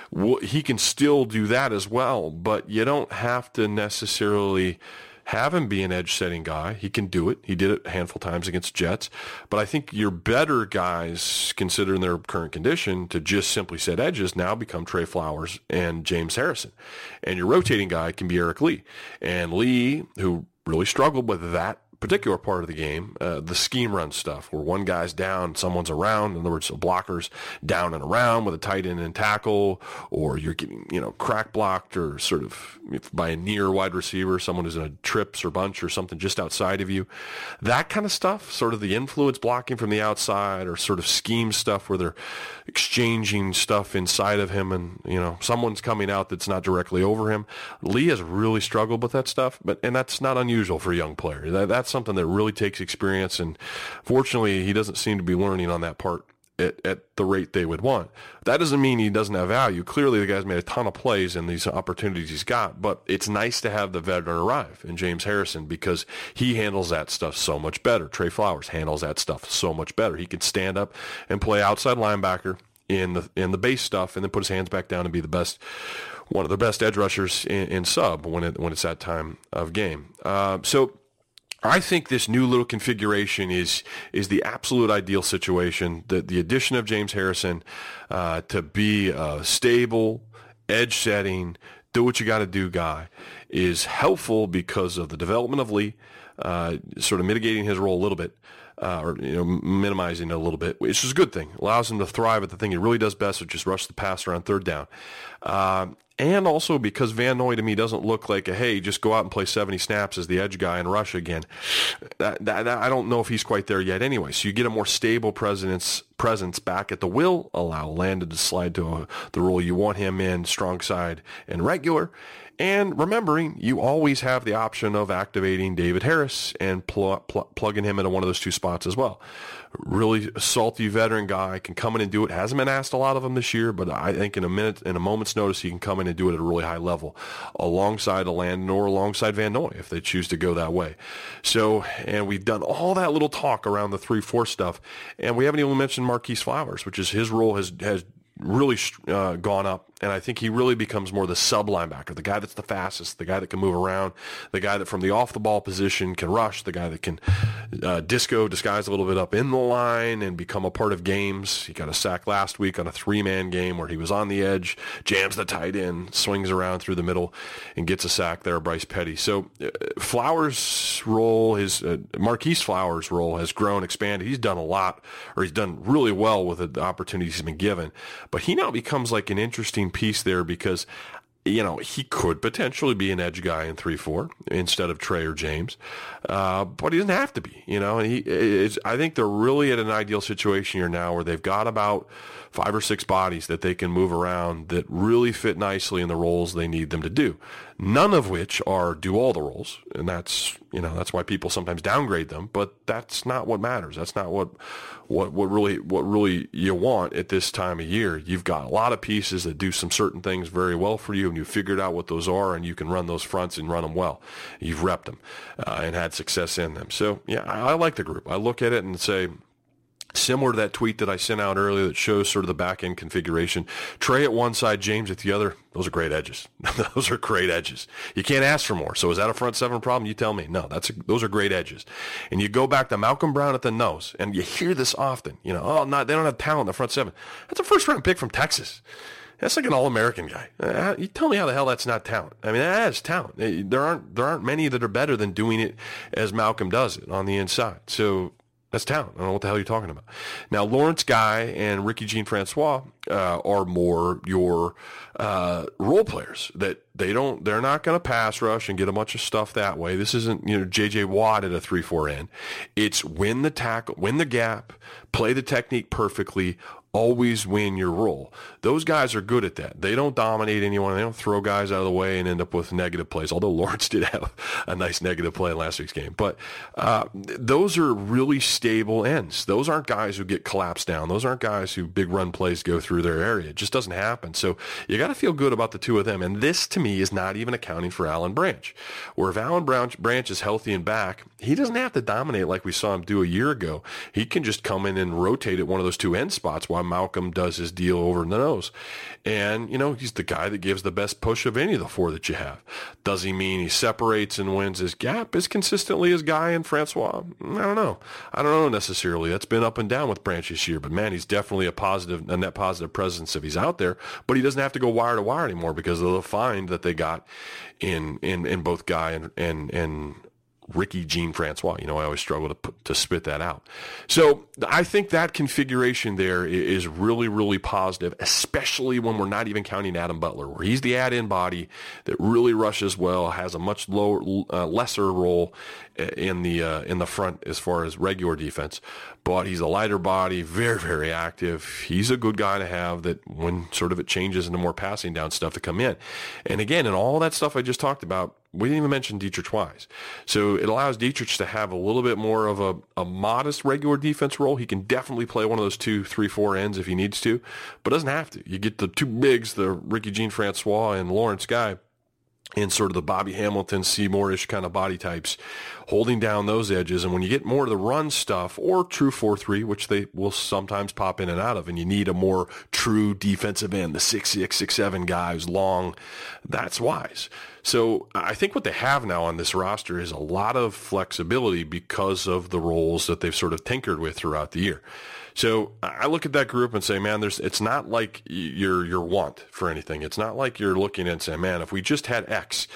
He can still do that as well, but you don't have to necessarily have him be an edge-setting guy. He can do it. He did it a handful of times against Jets. But I think your better guys, considering their current condition, to just simply set edges now become Trey Flowers and James Harrison. And your rotating guy can be Eric Lee. And Lee, who really struggled with that particular part of the game, the scheme run stuff, where one guy's down, someone's around. In other words, a blocker's down and around with a tight end and tackle, or you're getting, crack blocked or sort of by a near wide receiver, someone who's in a trips or bunch or something just outside of you. That kind of stuff, sort of the influence blocking from the outside, or sort of scheme stuff where they're exchanging stuff inside of him and, someone's coming out that's not directly over him. Lee has really struggled with that stuff, and that's not unusual for a young player. That's something that really takes experience, and fortunately he doesn't seem to be learning on that part at the rate they would want. That doesn't mean he doesn't have value. Clearly the guy's made a ton of plays in these opportunities he's got, but it's nice to have the veteran arrive in James Harrison because he handles that stuff so much better. Trey Flowers handles that stuff so much better. He can stand up and play outside linebacker in the base stuff and then put his hands back down and be one of the best edge rushers in sub when it's that time of game. So I think this new little configuration is the absolute ideal situation. The addition of James Harrison to be a stable, edge-setting, do-what-you-got-to-do guy is helpful because of the development of Lee, sort of mitigating his role a little bit, or minimizing it a little bit, which is a good thing. Allows him to thrive at the thing he really does best, which is rush the passer on third down. And also because Van Noy to me doesn't look like hey, just go out and play 70 snaps as the edge guy and rush again. That I don't know if he's quite there yet anyway. So you get a more stable presence back at the will, allow Landon to slide to the role you want him in, strong side and regular. And remembering, you always have the option of activating David Harris and plugging him into one of those two spots as well. Really salty veteran guy, can come in and do it. Hasn't been asked a lot of him this year, but I think in a moment's notice, he can come in and do it at a really high level alongside Landon or alongside Van Noy if they choose to go that way. So, and we've done all that little talk around the 3-4 stuff, and we haven't even mentioned Marquise Flowers, which is his role has really gone up, and I think he really becomes more the sub linebacker, the guy that's the fastest, the guy that can move around, the guy that from the off the ball position can rush, the guy that can disguise a little bit up in the line and become a part of games. He got a sack last week on a 3-man game where he was on the edge, jams the tight end, swings around through the middle, and gets a sack there, Bryce Petty. So Flowers' role, Marquise Flowers' role has grown, expanded. He's done a lot, or he's done really well with the opportunities he's been given. But he now becomes like an interesting piece there because, he could potentially be an edge guy in 3-4 instead of Trey or James. But he doesn't have to be, and I think they're really at an ideal situation here now where they've got about 5 or 6 bodies that they can move around that really fit nicely in the roles they need them to do. None of which are do all the roles. And that's why people sometimes downgrade them, but that's not what matters. That's not what really you want at this time of year. You've got a lot of pieces that do some certain things very well for you, and you figured out what those are, and you can run those fronts and run them well. You've repped them and had success in them. So, yeah, I like the group. I look at it and say, similar to that tweet that I sent out earlier that shows sort of the back-end configuration, Trey at one side, James at the other, those are great edges. Those are great edges. You can't ask for more. So is that a front seven problem? You tell me. No, those are great edges. And you go back to Malcolm Brown at the nose, and you hear this often, they don't have talent in the front seven. That's a first-round pick from Texas. That's like an All-American guy. You tell me how the hell that's not talent. I mean, that is talent. There aren't many that are better than doing it as Malcolm does it on the inside. So that's talent. I don't know what the hell you're talking about. Now, Lawrence Guy and Ricky Jean-Francois are more your role players that they're not going to pass rush and get a bunch of stuff that way. This isn't, J.J. Watt at a 3-4 end. It's win the tackle, win the gap, play the technique perfectly, always win your role. Those guys are good at that. They don't dominate anyone. They don't throw guys out of the way and end up with negative plays, although Lawrence did have a nice negative play in last week's game. But those are really stable ends. Those aren't guys who get collapsed down. Those aren't guys who big run plays go through their area. It just doesn't happen. So you got to feel good about the two of them. And this, to me, is not even accounting for Alan Branch. Where if Alan Branch is healthy and back, he doesn't have to dominate like we saw him do a year ago. He can just come in and rotate at one of those two end spots while Malcolm does his deal over in the nose. And, he's the guy that gives the best push of any of the four that you have. Does he mean he separates and wins his gap as consistently as Guy and Francois? I don't know necessarily. That's been up and down with Branch this year. But, man, he's definitely a net positive presence if he's out there. But he doesn't have to go wire to wire anymore because of the find that they got in both Guy and Ricky Jean Francois. I always struggle to spit that out. So I think that configuration there is really, really positive, especially when we're not even counting Adam Butler, where he's the add-in body that really rushes well, has a much lesser role in the front as far as regular defense. But he's a lighter body, very, very active. He's a good guy to have that when sort of it changes into more passing down stuff to come in. And again, in all that stuff I just talked about, we didn't even mention Dietrich Wise. So it allows Dietrich to have a little bit more of a modest regular defense role. He can definitely play one of those 2, 3, 4 ends if he needs to, but doesn't have to. You get the two bigs, the Ricky Jean Francois and Lawrence Guy, in sort of the Bobby Hamilton, Seymour-ish kind of body types, holding down those edges. And when you get more of the run stuff or true 4-3, which they will sometimes pop in and out of, and you need a more true defensive end, the 6'6", 6'7" guy who's long, that's Wise. So I think what they have now on this roster is a lot of flexibility because of the roles that they've sort of tinkered with throughout the year. So I look at that group and say, man, it's not like your want for anything. It's not like you're looking and saying, man, if we just had X,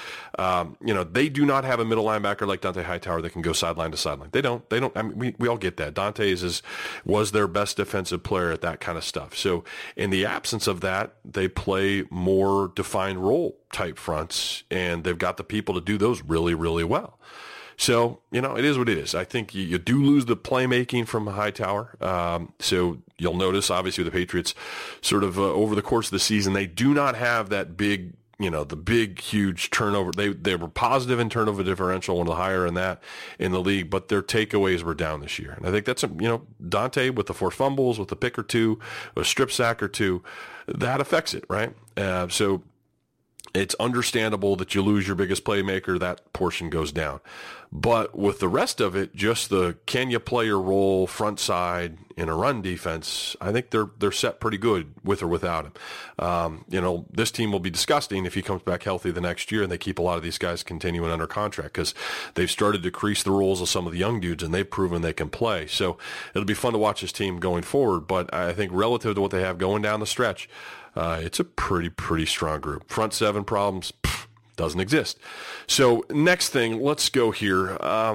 they do not have a middle linebacker like Dante Hightower that can go sideline to sideline. They don't. I mean, we all get that. Dante was their best defensive player at that kind of stuff. So in the absence of that, they play more defined role type fronts, and they've got the people to do those really, really well. So, it is what it is. I think you do lose the playmaking from Hightower. So you'll notice, obviously, with the Patriots, sort of over the course of the season, they do not have that big, the big, huge turnover. They were positive in turnover differential, one of the higher in the league, but their takeaways were down this year. And I think that's, Dante with the 4 fumbles, with the pick or two, a strip sack or two, that affects it, right? So it's understandable that you lose your biggest playmaker, that portion goes down. But with the rest of it, just the can you play your role front side in a run defense, I think they're set pretty good with or without him. This team will be disgusting if he comes back healthy the next year and they keep a lot of these guys continuing under contract because they've started to crease the roles of some of the young dudes and they've proven they can play. So it'll be fun to watch this team going forward. But I think relative to what they have going down the stretch, it's a pretty strong group. Front 7 problems, doesn't exist. So next thing, let's go here.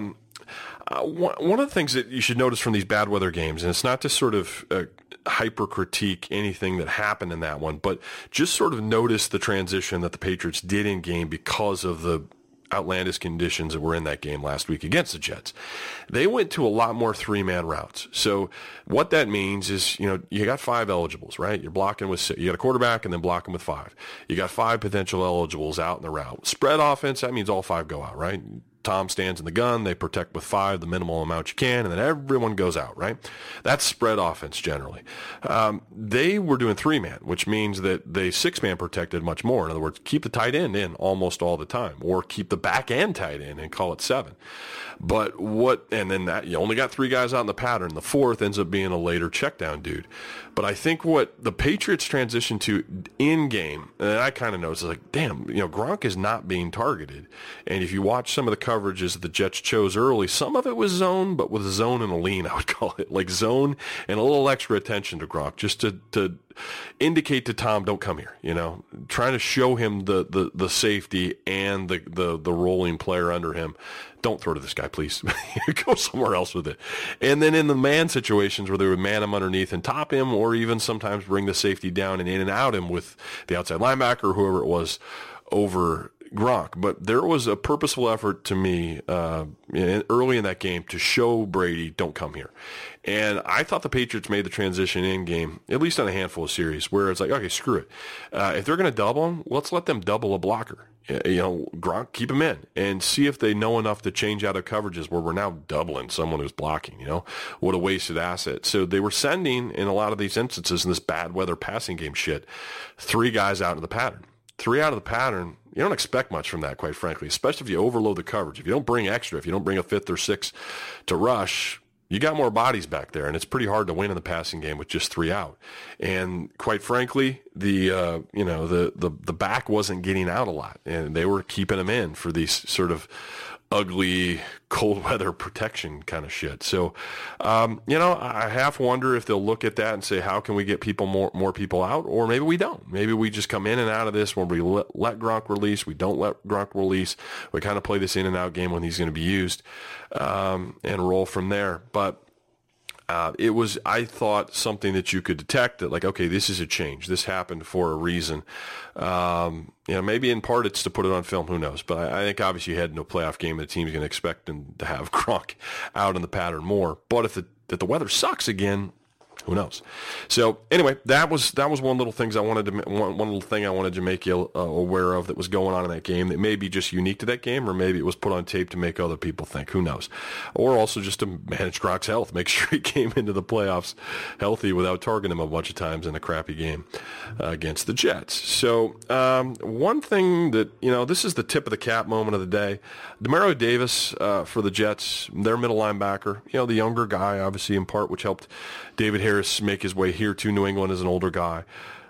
One of the things that you should notice from these bad weather games, and it's not to sort of hyper critique anything that happened in that one, but just sort of notice the transition that the Patriots did in game because of the outlandish conditions that were in that game last week against the Jets. They went to a lot more 3-man routes. So what that means is, you got 5 eligibles, right? You're blocking with 6. You got a quarterback and then blocking with 5. You got 5 potential eligibles out in the route. Spread offense, that means all 5 go out, right? Tom stands in the gun, they protect with 5, the minimal amount you can, and then everyone goes out, right? That's spread offense generally. They were doing 3-man, which means that they 6-man protected much more. In other words, keep the tight end in almost all the time, or keep the back end tight end and call it 7. And then that you only got 3 guys out in the pattern. The 4th ends up being a later check down dude. But I think what the Patriots transitioned to in game, and I kind of noticed, like, damn, Gronk is not being targeted. And if you watch some of the coverages that the Jets chose early, some of it was zone, but with a zone and a lean, I would call it, like zone and a little extra attention to Gronk, just to indicate to Tom, don't come here, trying to show him the safety and the rolling player under him. Don't throw to this guy, please. Go somewhere else with it. And then in the man situations where they would man him underneath and top him, or even sometimes bring the safety down and in and out him with the outside linebacker or whoever it was over Gronk, but there was a purposeful effort to me early in that game to show Brady, don't come here. And I thought the Patriots made the transition in game, at least on a handful of series, where it's like, okay, screw it. If they're going to double him, let's let them double a blocker. Gronk, keep him in and see if they know enough to change out of coverages where we're now doubling someone who's blocking, what a wasted asset. So they were sending, in a lot of these instances in this bad weather passing game shit, 3 guys out of the pattern. 3 out of the pattern, you don't expect much from that, quite frankly, especially if you overload the coverage. If you don't bring extra, if you don't bring a 5th or 6th to rush, you got more bodies back there, and it's pretty hard to win in the passing game with just 3 out. And quite frankly, the back wasn't getting out a lot, and they were keeping them in for these sort of ugly cold weather protection kind of shit. So, I half wonder if they'll look at that and say, how can we get people more people out? Or maybe we don't. Maybe we just come in and out of this when we let Gronk release. We don't let Gronk release. We kind of play this in and out game when he's going to be used, and roll from there. But it was, I thought, something that you could detect that, like, okay, this is a change. This happened for a reason. Maybe in part it's to put it on film. Who knows? But I think obviously you head into a playoff game, the team's going to expect them to have Gronk out in the pattern more. But if the weather sucks again, who knows? So anyway, that was one little thing I wanted to make you aware of that was going on in that game that may be just unique to that game, or maybe it was put on tape to make other people think. Who knows? Or also just to manage Gronk's health, make sure he came into the playoffs healthy without targeting him a bunch of times in a crappy game against the Jets. So one thing that, this is the tip of the cap moment of the day. Demario Davis for the Jets, their middle linebacker, the younger guy, obviously in part, which helped David Harris make his way here to New England as an older guy.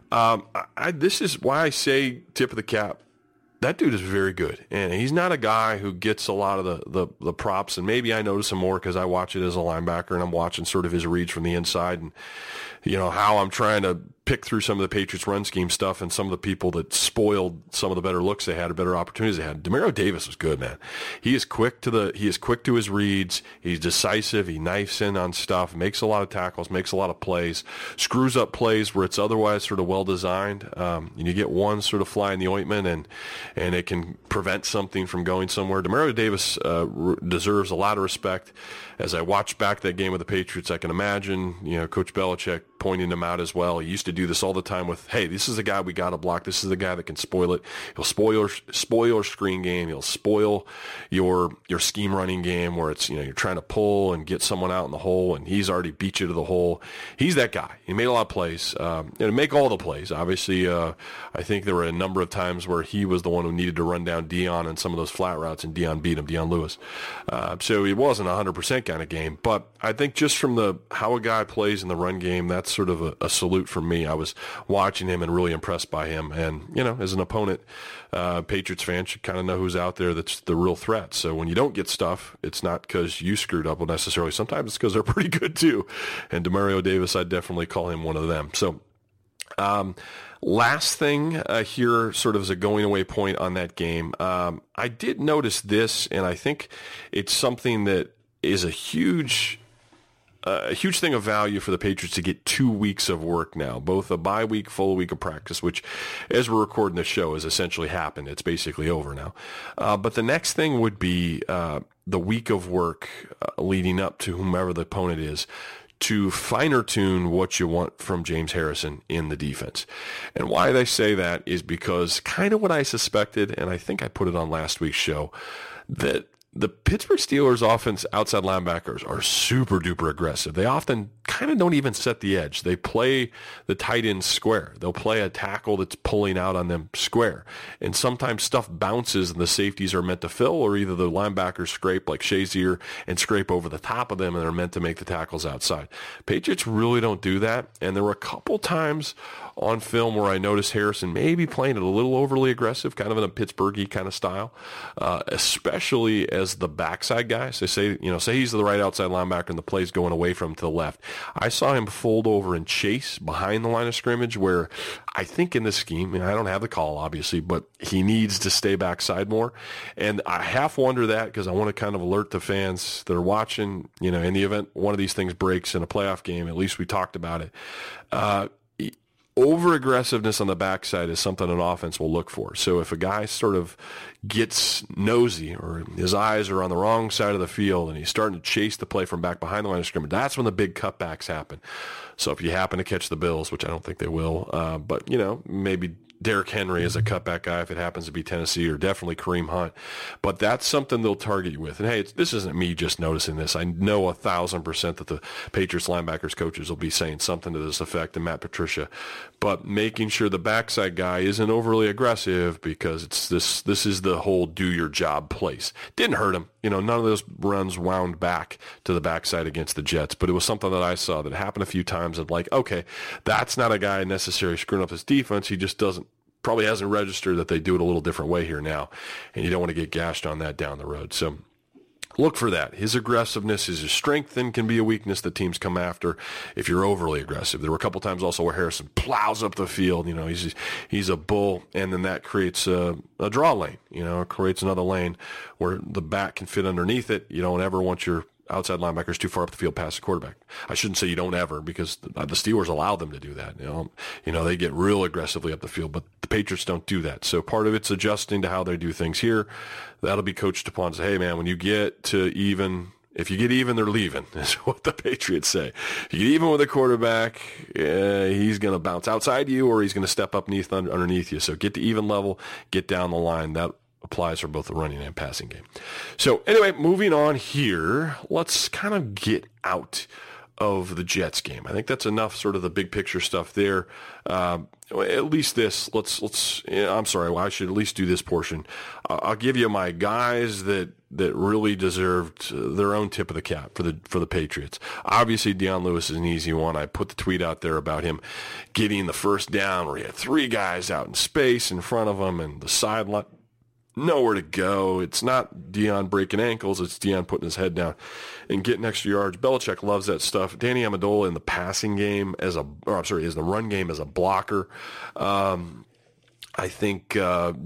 This is why I say tip of the cap. That dude is very good, and he's not a guy who gets a lot of the props, and maybe I notice him more because I watch it as a linebacker, and I'm watching sort of his reads from the inside, and how I'm trying to pick through some of the Patriots run scheme stuff and some of the people that spoiled some of the better looks they had or better opportunities they had. Demario Davis was good, man. He is quick to his reads. He's decisive. He knifes in on stuff, makes a lot of tackles, makes a lot of plays, screws up plays where it's otherwise sort of well designed. And you get one sort of fly in the ointment and it can prevent something from going somewhere. Demario Davis deserves a lot of respect. As I watched back that game with the Patriots, I can imagine, Coach Belichick pointing him out as well. He used to do this all the time with, hey, this is the guy we got to block. This is the guy that can spoil it. He'll spoil your screen game. He'll spoil your scheme running game where it's, you're trying to pull and get someone out in the hole, and he's already beat you to the hole. He's that guy. He made a lot of plays. To make all the plays, obviously, I think there were a number of times where he was the one who needed to run down Dion on some of those flat routes, and Dion beat him, Dion Lewis. So it wasn't a 100% kind of game. But I think just from how a guy plays in the run game, that's sort of a salute from me. I was watching him and really impressed by him. And, as an opponent, Patriots fans should kind of know who's out there that's the real threat. So when you don't get stuff, it's not because you screwed up necessarily. Sometimes it's because they're pretty good too. And Demario Davis, I'd definitely call him one of them. So last thing here sort of as a going away point on that game, I did notice this, and I think it's something that is a huge thing of value for the Patriots to get 2 weeks of work now, both a bye week, full week of practice, which, as we're recording this show, has essentially happened. It's basically over now. But the next thing would be the week of work leading up to whomever the opponent is, to finer tune what you want from James Harrison in the defense. And why they say that is because kind of what I suspected, and I think I put it on last week's show, that the Pittsburgh Steelers offense outside linebackers are super duper aggressive. They often kind of don't even set the edge. They play the tight end square. They'll play a tackle that's pulling out on them square. And sometimes stuff bounces and the safeties are meant to fill, or either the linebackers scrape like Shazier and scrape over the top of them and they're meant to make the tackles outside. Patriots really don't do that. And there were a couple times on film where I noticed Harrison maybe playing it a little overly aggressive, kind of in a Pittsburgh-y kind of style, especially as the backside guy. So say he's the right outside linebacker and the play's going away from him to the left. I saw him fold over and chase behind the line of scrimmage, where I think in this scheme, I don't have the call obviously, but he needs to stay backside more. And I half wonder that because I want to kind of alert the fans that are watching, in the event one of these things breaks in a playoff game, at least we talked about it. over-aggressiveness on the backside is something an offense will look for. So if a guy sort of gets nosy or his eyes are on the wrong side of the field and he's starting to chase the play from back behind the line of scrimmage, that's when the big cutbacks happen. So if you happen to catch the Bills, which I don't think they will, but, maybe Derrick Henry is a cutback guy if it happens to be Tennessee, or definitely Kareem Hunt. But that's something they'll target you with. And, hey, this isn't me just noticing this. I know 1,000% that the Patriots linebackers coaches will be saying something to this effect, and Matt Patricia. But making sure the backside guy isn't overly aggressive, because it's this is the whole do-your-job place. Didn't hurt him. None of those runs wound back to the backside against the Jets. But it was something that I saw that happened a few times, and okay, that's not a guy necessarily screwing up his defense. He just probably hasn't registered that they do it a little different way here now, and you don't want to get gashed on that down the road. So look for that. His aggressiveness is his strength and can be a weakness that teams come after if you're overly aggressive. There were a couple times also where Harrison plows up the field. He's a bull, and then that creates a draw lane. It creates another lane where the back can fit underneath it. You don't ever want your outside linebackers too far up the field past the quarterback. I shouldn't say you don't ever, because the Steelers allow them to do that. They get real aggressively up the field, but the Patriots don't do that. So part of it's adjusting to how they do things here. That'll be coached upon. Say, hey man, when you get to even, if you get even, they're leaving, is what the Patriots say. If you get even with a quarterback, he's going to bounce outside you, or he's going to step up underneath you. So get to even level, get down the line. That applies for both the running and passing game. So anyway, moving on here, let's kind of get out of the Jets game. I think that's enough sort of the big picture stuff there. At least this, I'm sorry, I should at least do this portion. I'll give you my guys that really deserved their own tip of the cap for the Patriots. Obviously, Dion Lewis is an easy one. I put the tweet out there about him getting the first down where he had three guys out in space in front of him, and the sideline, nowhere to go. It's not Dion breaking ankles. It's Dion putting his head down and getting extra yards. Belichick loves that stuff. Danny Amendola in the passing game is the run game as a blocker. I think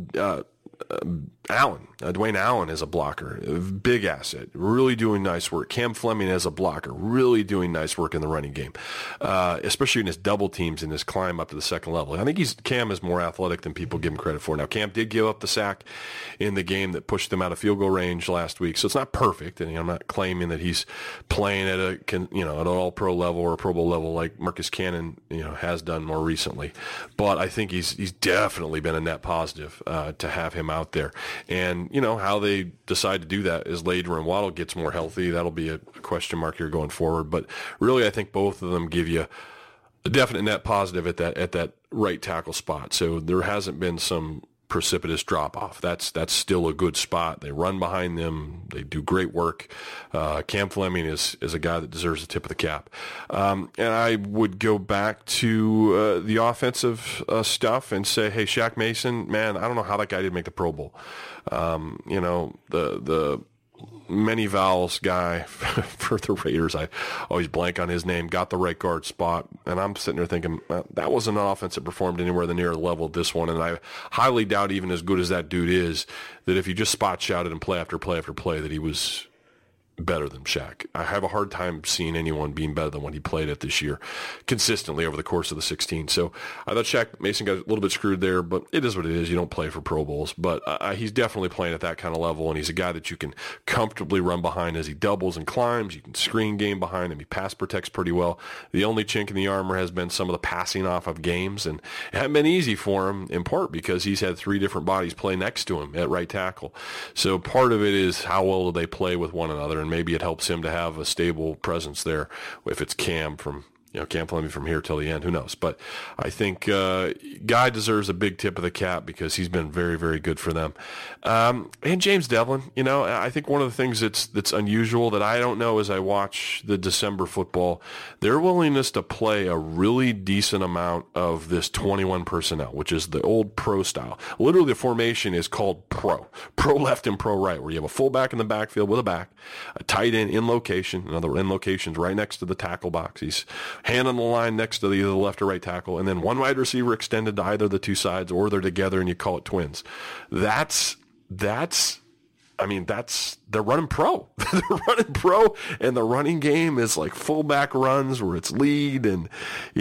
Dwayne Allen is a blocker, a big asset, really doing nice work. Cam Fleming as a blocker, really doing nice work in the running game, especially in his double teams in his climb up to the second level. I think Cam is more athletic than people give him credit for. Now, Cam did give up the sack in the game that pushed them out of field goal range last week, so it's not perfect, and I'm not claiming that he's playing at an all-pro level or a Pro Bowl level like Marcus Cannon has done more recently, but I think he's definitely been a net positive to have him out there. And, how they decide to do that as Lader and Waddle gets more healthy, that'll be a question mark here going forward. But really, I think both of them give you a definite net positive at that right tackle spot. So there hasn't been some precipitous drop-off. That's still a good spot. They run behind them. They do great work. Cam Fleming is a guy that deserves a tip of the cap. And I would go back to the offensive stuff and say, hey, Shaq Mason, man, I don't know how that guy didn't make the Pro Bowl. The many vowels guy for the Raiders, I always blank on his name, got the right guard spot, and I'm sitting there thinking, that wasn't an offense that performed anywhere near the level of this one, and I highly doubt, even as good as that dude is, that if you just spot shouted and play after play after play, that he was better than Shaq. I have a hard time seeing anyone being better than what he played at this year consistently over the course of the 16. So I thought Shaq Mason got a little bit screwed there, but it is what it is. You don't play for Pro Bowls, but he's definitely playing at that kind of level, and he's a guy that you can comfortably run behind as he doubles and climbs. You can screen game behind him. He pass protects pretty well. The only chink in the armor has been some of the passing off of games, and it hasn't been easy for him, in part because he's had three different bodies play next to him at right tackle. So part of it is how well do they play with one another, and maybe it helps him to have a stable presence there if it's Cam Fleming from here till the end. Who knows? But I think Guy deserves a big tip of the cap because he's been very, very good for them. And James Devlin, I think one of the things that's unusual that I don't know as I watch the December football, their willingness to play a really decent amount of this 21 personnel, which is the old pro style. Literally, the formation is called pro left and pro right, where you have a fullback in the backfield with a back, a tight end in location, another in location's right next to the tackle box. He's hand on the line next to either the left or right tackle, and then one wide receiver extended to either the two sides, or they're together and you call it twins. That's I mean, they're running pro. They're running pro, and the running game is like fullback runs where it's lead and,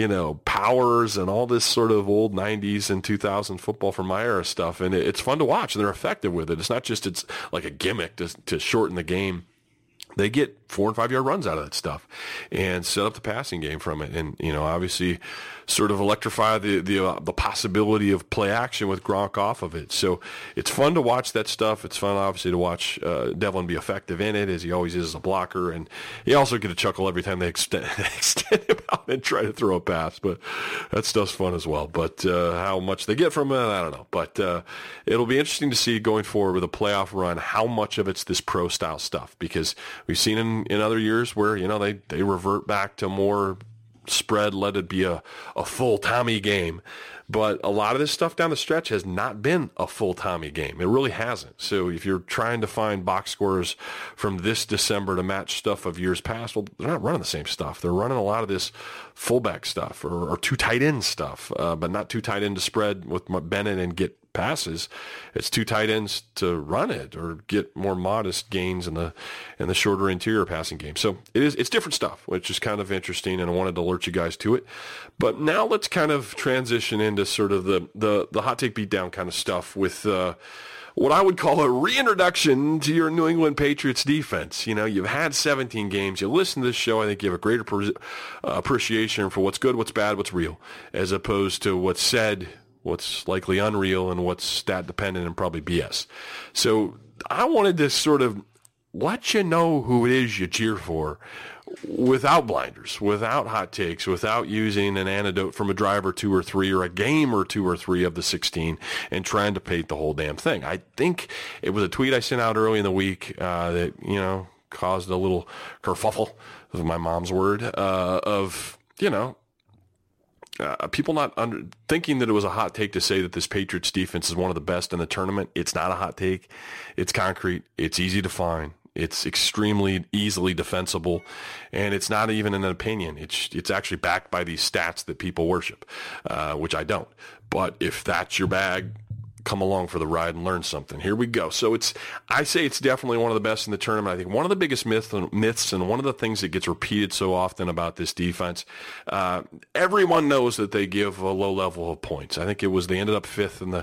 powers and all this sort of old 90s and 2000 football from my era stuff. And it's fun to watch, and they're effective with it. It's not just it's like a gimmick to shorten the game. They get 4 and 5 yard runs out of that stuff and set up the passing game from it. And, obviously sort of electrify the possibility of play action with Gronk off of it. So it's fun to watch that stuff. It's fun, obviously, to watch Devlin be effective in it, as he always is as a blocker. And you also get a chuckle every time they extend him out and try to throw a pass. But that stuff's fun as well. But how much they get from it, I don't know. But it'll be interesting to see going forward with a playoff run how much of it's this pro-style stuff, because we've seen in other years where, they revert back to more spread, let it be a full Tommy game. But a lot of this stuff down the stretch has not been a full Tommy game. It really hasn't. So if you're trying to find box scores from this December to match stuff of years past, well, they're not running the same stuff. They're running a lot of this fullback stuff or two tight end stuff, but not too tight end to spread with Bennett and get passes. It's two tight ends to run it or get more modest gains in the shorter interior passing game. So it's different stuff, which is kind of interesting, and I wanted to alert you guys to it. But now let's kind of transition into sort of the hot take beatdown kind of stuff with what I would call a reintroduction to your New England Patriots defense. You've had 17 games. You listen to this show, I think you have a greater appreciation for what's good, what's bad, what's real, as opposed to what's said, what's likely unreal, and what's stat dependent and probably BS. So I wanted to sort of let you know who it is you cheer for without blinders, without hot takes, without using an anecdote from a drive or 2 or 3 or a game or 2 or 3 of the 16 and trying to paint the whole damn thing. I think it was a tweet I sent out early in the week that, caused a little kerfuffle, is my mom's word, of, people not thinking that it was a hot take to say that this Patriots defense is one of the best in the tournament. It's not a hot take. It's concrete. It's easy to find. It's extremely easily defensible, and it's not even an opinion. It's actually backed by these stats that people worship, which I don't. But if that's your bag, come along for the ride and learn something. Here we go. So I say it's definitely one of the best in the tournament. I think one of the biggest myths and one of the things that gets repeated so often about this defense, everyone knows that they give a low level of points. I think they ended up fifth in the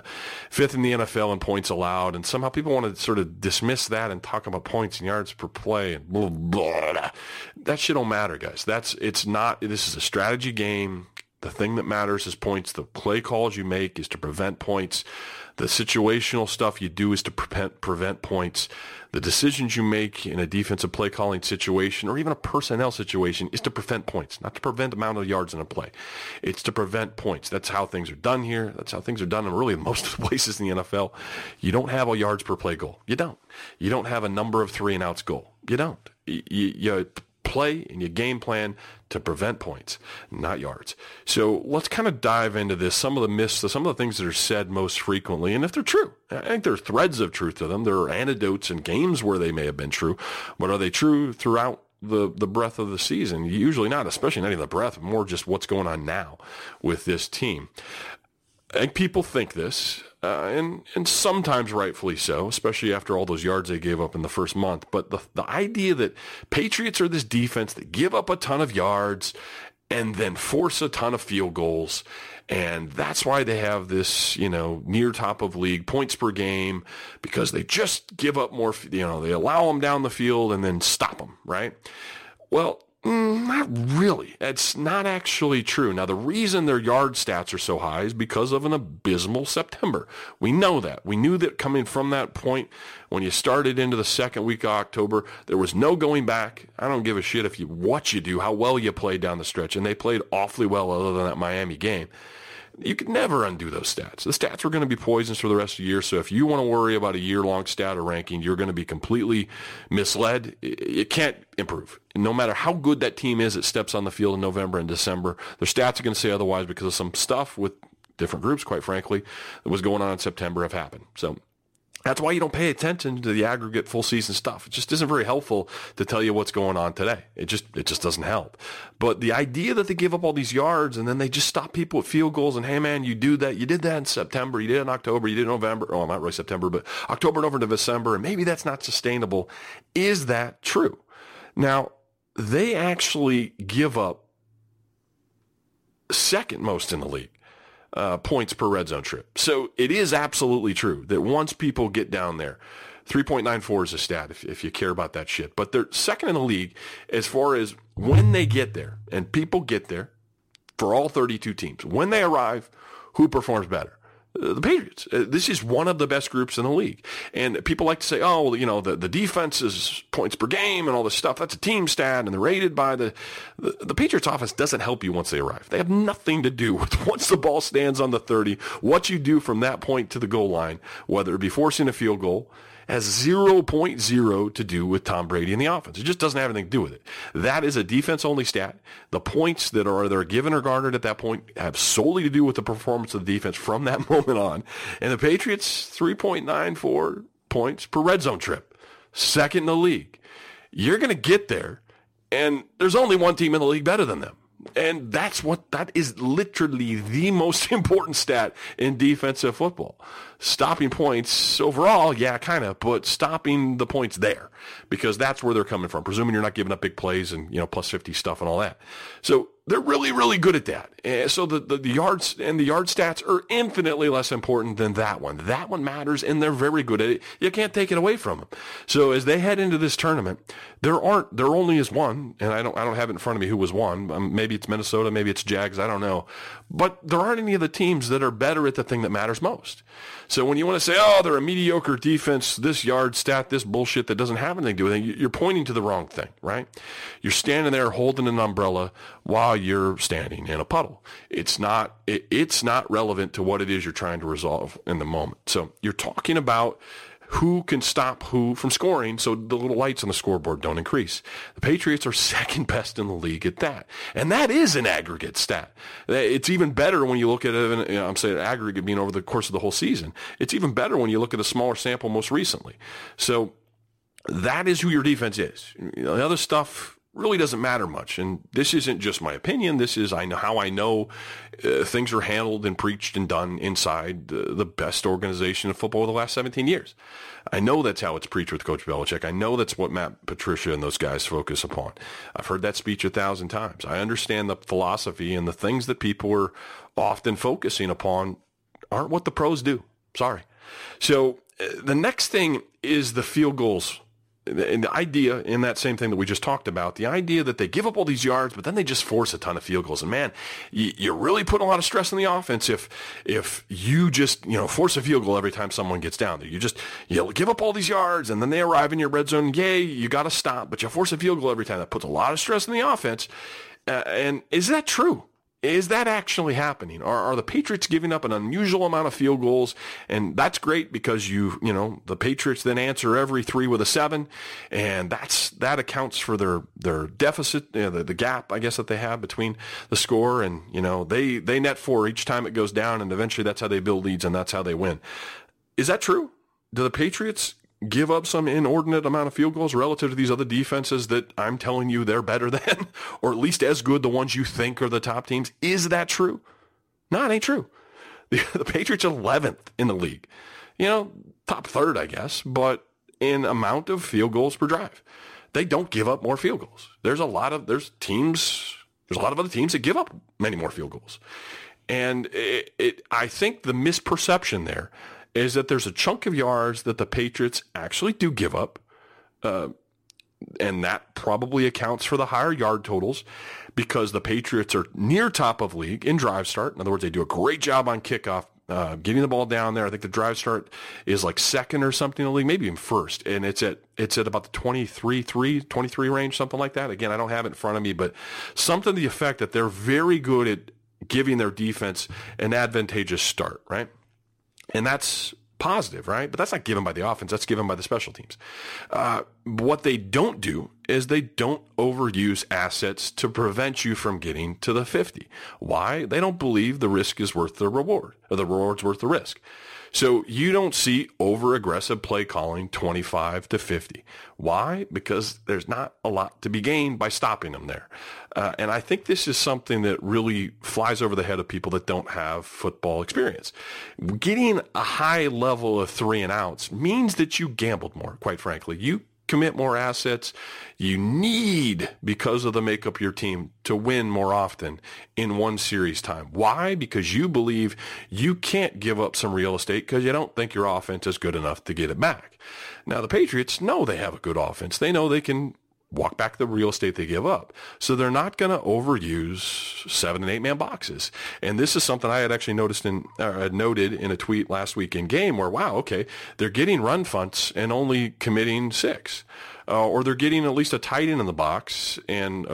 NFL in points allowed, and somehow people want to sort of dismiss that and talk about points and yards per play and blah, blah, blah. That shit don't matter, guys. This is a strategy game. The thing that matters is points. The play calls you make is to prevent points. The situational stuff you do is to prevent points. The decisions you make in a defensive play calling situation or even a personnel situation is to prevent points, not to prevent the amount of yards in a play. It's to prevent points. That's how things are done here. That's how things are done in really most of the places in the NFL. You don't have a yards per play goal. You don't. You don't have a number of 3-and-outs goal. You don't. You play and you game plan to prevent points, not yards. So let's kind of dive into this. Some of the myths, some of the things that are said most frequently, and if they're true, I think there are threads of truth to them. There are anecdotes and games where they may have been true, but are they true throughout the breadth of the season? Usually not, especially not even the breadth, more just what's going on now with this team. I think people think this, and sometimes rightfully so, especially after all those yards they gave up in the first month. But the idea that Patriots are this defense that give up a ton of yards and then force a ton of field goals, and that's why they have this, near top of league points per game, because they just give up more, they allow them down the field and then stop them, right? Well, not really. It's not actually true. Now, the reason their yard stats are so high is because of an abysmal September. We know that. We knew that coming from that point when you started into the second week of October, there was no going back. I don't give a shit what you do, how well you play down the stretch. And they played awfully well other than that Miami game. You could never undo those stats. The stats were going to be poisons for the rest of the year. So if you want to worry about a year-long stat or ranking, you're going to be completely misled. It can't improve. No matter how good that team is that steps on the field in November and December, their stats are going to say otherwise because of some stuff with different groups, quite frankly, that was going on in September have happened. So That's why you don't pay attention to the aggregate full season stuff. It just isn't very helpful to tell you what's going on today. It just doesn't help. But the idea that they give up all these yards and then they just stop people at field goals and, hey man, you do that. You did that in September. You did it in October. You did it in November. Oh, not really September, but October, November, December. And maybe that's not sustainable. Is that true? Now, they actually give up second most in the league. Points per red zone trip. So it is absolutely true that once people get down there, 3.94 is a stat if you care about that shit. But they're second in the league as far as when they get there, and people get there for all 32 teams. When they arrive, who performs better? The Patriots. This is one of the best groups in the league. And people like to say, oh, well, you know, the defense is points per game and all this stuff. That's a team stat, and they're rated by the Patriots offense doesn't help you once they arrive. They have nothing to do with once the ball stands on the 30, what you do from that point to the goal line, whether it be forcing a field goal, has 0.0 to do with Tom Brady and the offense. It just doesn't have anything to do with it. That is a defense-only stat. The points that are given or garnered at that point have solely to do with the performance of the defense from that moment on. And the Patriots, 3.94 points per red zone trip, second in the league. You're going to get there, and there's only one team in the league better than them. And that is literally the most important stat in defensive football. Stopping points overall, yeah, kind of, but stopping the points there, because that's where they're coming from, presuming you're not giving up big plays and, you know, plus 50 stuff and all that. So they're really, really good at that. And so the yards and the yard stats are infinitely less important than that one. That one matters, and they're very good at it. You can't take it away from them. So as they head into this tournament, there only is one, and I don't have it in front of me who was one. Maybe it's Minnesota, maybe it's Jags, I don't know. But there aren't any of the teams that are better at the thing that matters most. So when you want to say, oh, they're a mediocre defense, this yard stat, this bullshit that doesn't have anything to do with it, you're pointing to the wrong thing, right? You're standing there holding an umbrella while you're standing in a puddle. It's not relevant to what it is you're trying to resolve in the moment. So you're talking about who can stop who from scoring so the little lights on the scoreboard don't increase. The Patriots are second best in the league at that. And that is an aggregate stat. It's even better when you look at it, I'm saying aggregate being over the course of the whole season. It's even better when you look at a smaller sample most recently. So that is who your defense is. You know, the other stuff really doesn't matter much. And this isn't just my opinion. This is how I know things are handled and preached and done inside the best organization of football of the last 17 years. I know that's how it's preached with Coach Belichick. I know that's what Matt Patricia and those guys focus upon. I've heard that speech 1,000 times. I understand the philosophy, and the things that people are often focusing upon aren't what the pros do. Sorry. So the next thing is the field goals. And the idea in that same thing that we just talked about, the idea that they give up all these yards, but then they just force a ton of field goals. And man, you really put a lot of stress on the offense if you just, you know, force a field goal every time someone gets down there. You give up all these yards, and then they arrive in your red zone. Yay, you got to stop, but you force a field goal every time. That puts a lot of stress on the offense. And is that true? Is that actually happening? Are the Patriots giving up an unusual amount of field goals? And that's great because the Patriots then answer every 3 with a 7, and that accounts for their deficit, the gap, I guess, that they have between the score, and they net 4 each time it goes down, and eventually that's how they build leads and that's how they win. Is that true? Do the Patriots give up some inordinate amount of field goals relative to these other defenses that I'm telling you they're better than, or at least as good, the ones you think are the top teams? Is that true? No, it ain't true. The Patriots are 11th in the league. Top third, I guess, but in amount of field goals per drive. They don't give up more field goals. There's a lot of other teams that give up many more field goals. And I think the misperception there is that there's a chunk of yards that the Patriots actually do give up, and that probably accounts for the higher yard totals because the Patriots are near top of league in drive start. In other words, they do a great job on kickoff, getting the ball down there. I think the drive start is like second or something in the league, maybe even first, and it's at about the 23 range, something like that. Again, I don't have it in front of me, but something to the effect that they're very good at giving their defense an advantageous start, right? And that's positive, right? But that's not given by the offense. That's given by the special teams. what they don't do is they don't overuse assets to prevent you from getting to the 50. Why? They don't believe the risk is worth the reward, or the reward's worth the risk. So you don't see over-aggressive play calling 25 to 50. Why? Because there's not a lot to be gained by stopping them there. And I think this is something that really flies over the head of people that don't have football experience. Getting a high level of 3 and outs means that you gambled more, quite frankly. You commit more assets. You need, because of the makeup of your team, to win more often in one series time. Why? Because you believe you can't give up some real estate because you don't think your offense is good enough to get it back. Now, the Patriots know they have a good offense. They know they can walk back the real estate they give up. So they're not going to overuse 7 and 8 man boxes. And this is something I had actually noticed noted in a tweet last week in game where, wow, okay, they're getting run fronts and only committing 6. Or they're getting at least a tight end in the box and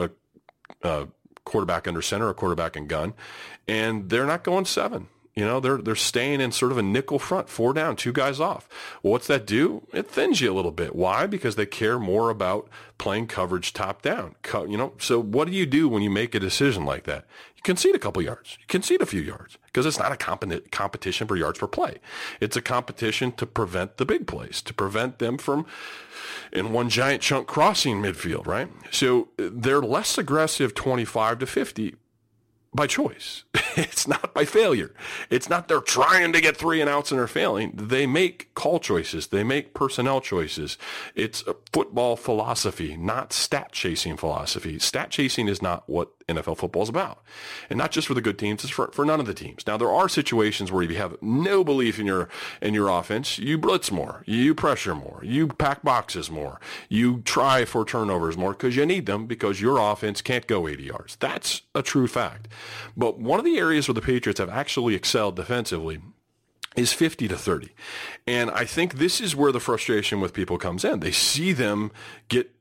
a quarterback under center, a quarterback in gun, and they're not going 7. You know, they're staying in sort of a nickel front, 4 down, 2 guys off. Well, what's that do? It thins you a little bit. Why? Because they care more about playing coverage top down. So what do you do when you make a decision like that? You concede a couple yards. You concede a few yards because it's not a competition for yards per play. It's a competition to prevent the big plays, to prevent them from in one giant chunk crossing midfield, right? So they're less aggressive 25 to 50 by choice. It's not by failure. It's not they're trying to get 3 and outs and they're failing. They make call choices. They make personnel choices. It's a football philosophy, not stat chasing philosophy. Stat chasing is not what NFL football is about. And not just for the good teams, it's for none of the teams. Now, there are situations where if you have no belief in your offense, you blitz more, you pressure more, you pack boxes more, you try for turnovers more because you need them because your offense can't go 80 yards. That's a true fact. But one of the areas where the Patriots have actually excelled defensively is 50 to 30. And I think this is where the frustration with people comes in. They see them get,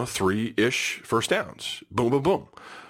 3-ish first downs. Boom, boom, boom.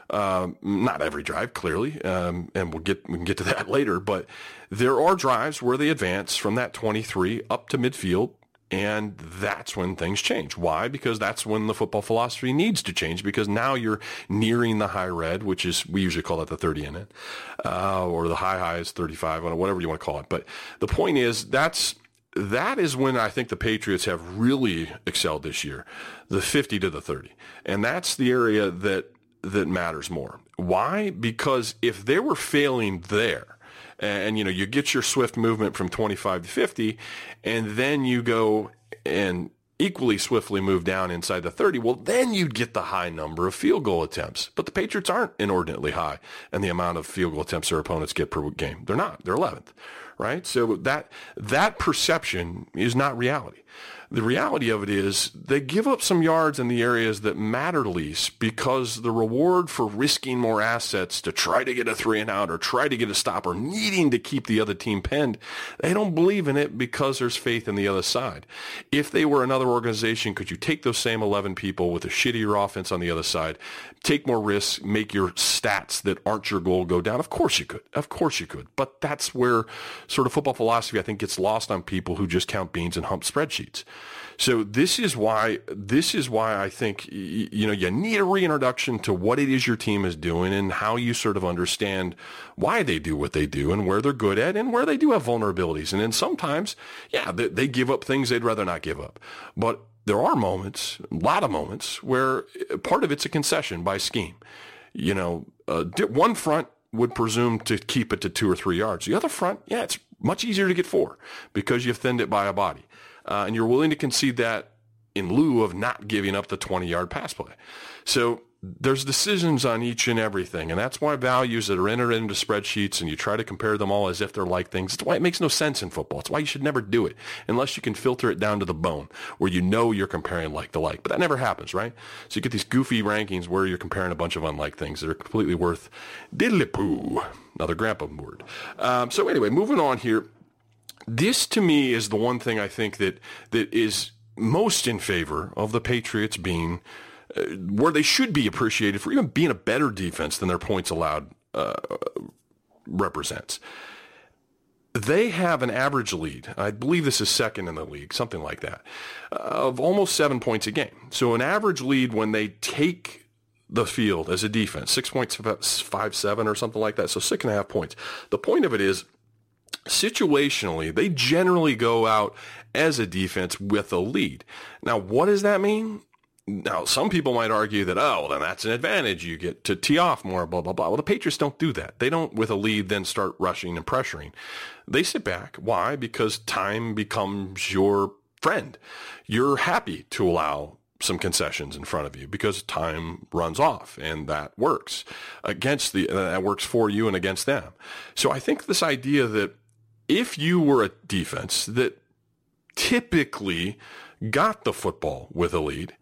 Not every drive, clearly, and we can get to that later, but there are drives where they advance from that 23 up to midfield, and that's when things change. Why? Because that's when the football philosophy needs to change, because now you're nearing the high red, which is, we usually call it the 30 in it, or the high is 35, whatever you want to call it. But the point is, that is when I think the Patriots have really excelled this year, the 50 to the 30. And that's the area that matters more. Why? Because if they were failing there, and you get your swift movement from 25 to 50, and then you go and equally swiftly move down inside the 30, well, then you'd get the high number of field goal attempts. But the Patriots aren't inordinately high in the amount of field goal attempts their opponents get per game. They're not. They're 11th, right? So that perception is not reality. The reality of it is they give up some yards in the areas that matter least because the reward for risking more assets to try to get a 3 and out or try to get a stop or needing to keep the other team pinned, they don't believe in it because there's faith in the other side. If they were another organization, could you take those same 11 people with a shittier offense on the other side, take more risks, make your stats that aren't your goal go down? Of course you could. Of course you could. But that's where sort of football philosophy, I think, gets lost on people who just count beans and hump spreadsheets. So this is why I think you need a reintroduction to what it is your team is doing and how you sort of understand why they do what they do and where they're good at and where they do have vulnerabilities. And then sometimes, they give up things they'd rather not give up. But there are moments, a lot of moments, where part of it's a concession by scheme. One front would presume to keep it to 2 or 3 yards. The other front, it's much easier to get 4 because you've thinned it by a body. And you're willing to concede that in lieu of not giving up the 20-yard pass play. So there's decisions on each and everything, and that's why values that are entered into spreadsheets and you try to compare them all as if they're like things, it's why it makes no sense in football. It's why you should never do it unless you can filter it down to the bone where you're comparing like to like. But that never happens, right? So you get these goofy rankings where you're comparing a bunch of unlike things that are completely worth diddly-poo, another grandpa word. So anyway, moving on here. This, to me, is the one thing I think that is most in favor of the Patriots being where they should be appreciated for even being a better defense than their points allowed represents. they have an average lead. I believe this is second in the league, something like that, of almost 7 points a game. So an average lead when they take the field as a defense, 6.57 or something like that. So 6.5 points. The point of it is, situationally, they generally go out as a defense with a lead. Now, what does that mean? Now, some people might argue that, oh, then that's an advantage. You get to tee off more, blah, blah, blah. Well, the Patriots don't do that. They don't, with a lead, then start rushing and pressuring. They sit back. Why? Because time becomes your friend. You're happy to allow some concessions in front of you because time runs off, and that works that works for you and against them. So I think this idea that if you were a defense that typically got the football with a lead,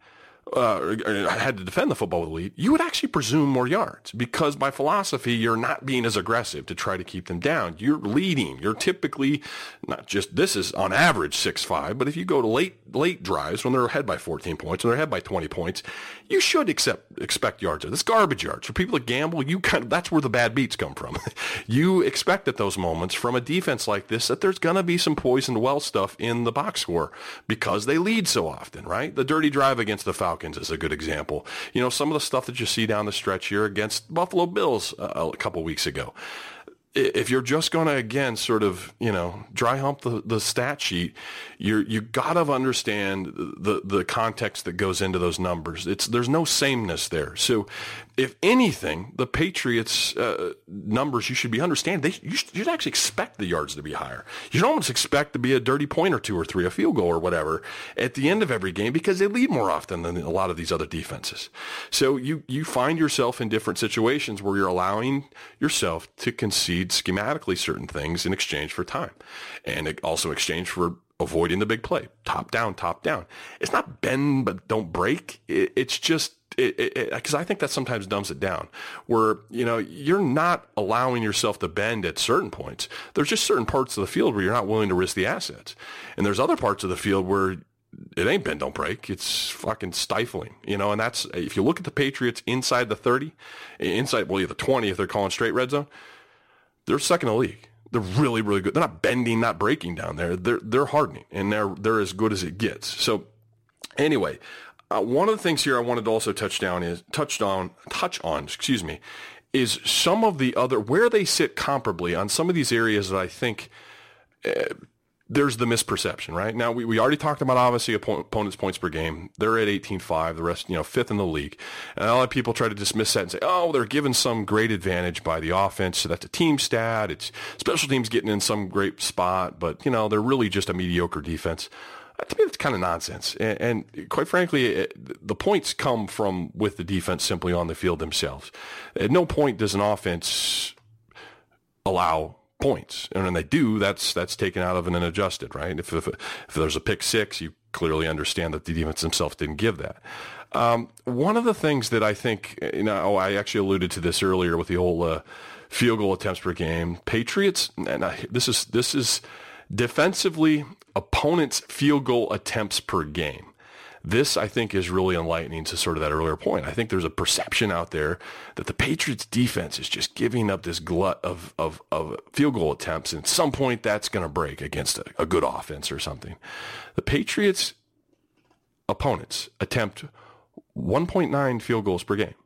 had to defend the football with a lead, you would actually presume more yards because by philosophy, you're not being as aggressive to try to keep them down. You're leading. You're typically not just, this is on average 6-5, but if you go to late drives when they're ahead by 14 points, when they're ahead by 20 points, you should expect yards. That's garbage yards. For people that gamble, that's where the bad beats come from. You expect at those moments from a defense like this that there's going to be some poisoned well stuff in the box score because they lead so often, right? The dirty drive against the Falcons is a good example. You know, some of the stuff that you see down the stretch here against Buffalo Bills a couple weeks ago. If you're just going to, again, sort of, dry hump the stat sheet, you got to understand the context that goes into those numbers. There's no sameness there. So if anything, the Patriots numbers you should be understanding, you should actually expect the yards to be higher. You should almost expect to be a dirty point or two or three, a field goal or whatever at the end of every game because they lead more often than a lot of these other defenses. So you find yourself in different situations where you're allowing yourself to concede schematically certain things in exchange for time, and also exchange for avoiding the big play, top down. It's not bend but don't break. It's just because I think that sometimes dumbs it down, where you're not allowing yourself to bend at certain points. There's just certain parts of the field where you're not willing to risk the assets, and there's other parts of the field where it ain't bend don't break. It's fucking stifling, and that's, if you look at the Patriots inside the 30, the 20 if they're calling straight red zone, they're second in the league. They're really, really good. They're not bending, not breaking down there. They're hardening, and they're as good as it gets. So anyway, one of the things here I wanted to also touch on, is some of the other, where they sit comparably on some of these areas that I think there's the misperception, right? Now, we already talked about, obviously, opponents' points per game. They're at 18.5, the rest, fifth in the league. And a lot of people try to dismiss that and say, oh, they're given some great advantage by the offense, so that's a team stat. It's special teams getting in some great spot, but, they're really just a mediocre defense. To me, that's kind of nonsense. And quite frankly, the points come from with the defense simply on the field themselves. At no point does an offense allow points, and when they do, that's taken out of and then adjusted, right? If there's a pick six, you clearly understand that the defense themselves didn't give that. One of the things that I think, I actually alluded to this earlier with the whole field goal attempts per game. Patriots, and this is defensively, opponents' field goal attempts per game. This, I think, is really enlightening to sort of that earlier point. I think there's a perception out there that the Patriots defense is just giving up this glut of field goal attempts, and at some point that's going to break against a good offense or something. The Patriots' opponents attempt 1.9 field goals per game.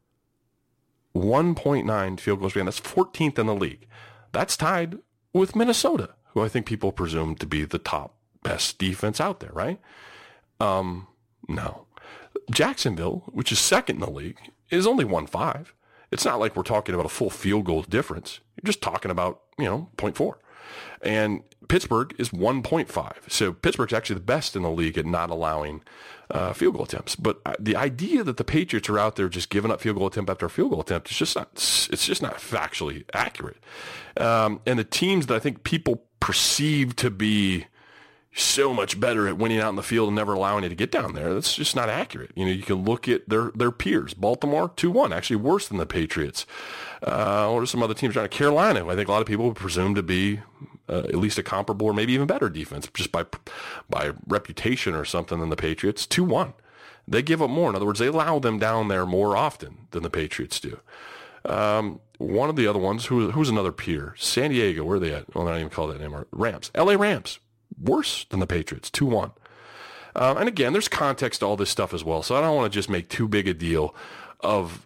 1.9 field goals per game. That's 14th in the league. That's tied with Minnesota, who I think people presume to be the top best defense out there, right? No. Jacksonville, which is second in the league, is only 1.5. It's not like we're talking about a full field goal difference. You're just talking about, 0.4. And Pittsburgh is 1.5. So Pittsburgh's actually the best in the league at not allowing field goal attempts. But the idea that the Patriots are out there just giving up field goal attempt after field goal attempt is just not factually accurate. And the teams that I think people perceive to be so much better at winning out in the field and never allowing it to get down there, that's just not accurate. You can look at their peers. Baltimore 2-1, actually worse than the Patriots. Or some other teams around. Carolina, who I think a lot of people would presume to be at least a comparable or maybe even better defense, just by reputation or something, than the Patriots. 2-1. They give up more. In other words, they allow them down there more often than the Patriots do. One of the other ones, who's another peer? San Diego, where are they at? Well, they're not even called that anymore. Rams. LA Rams. Worse than the Patriots, 2-1. And again, there's context to all this stuff as well, so I don't want to just make too big a deal of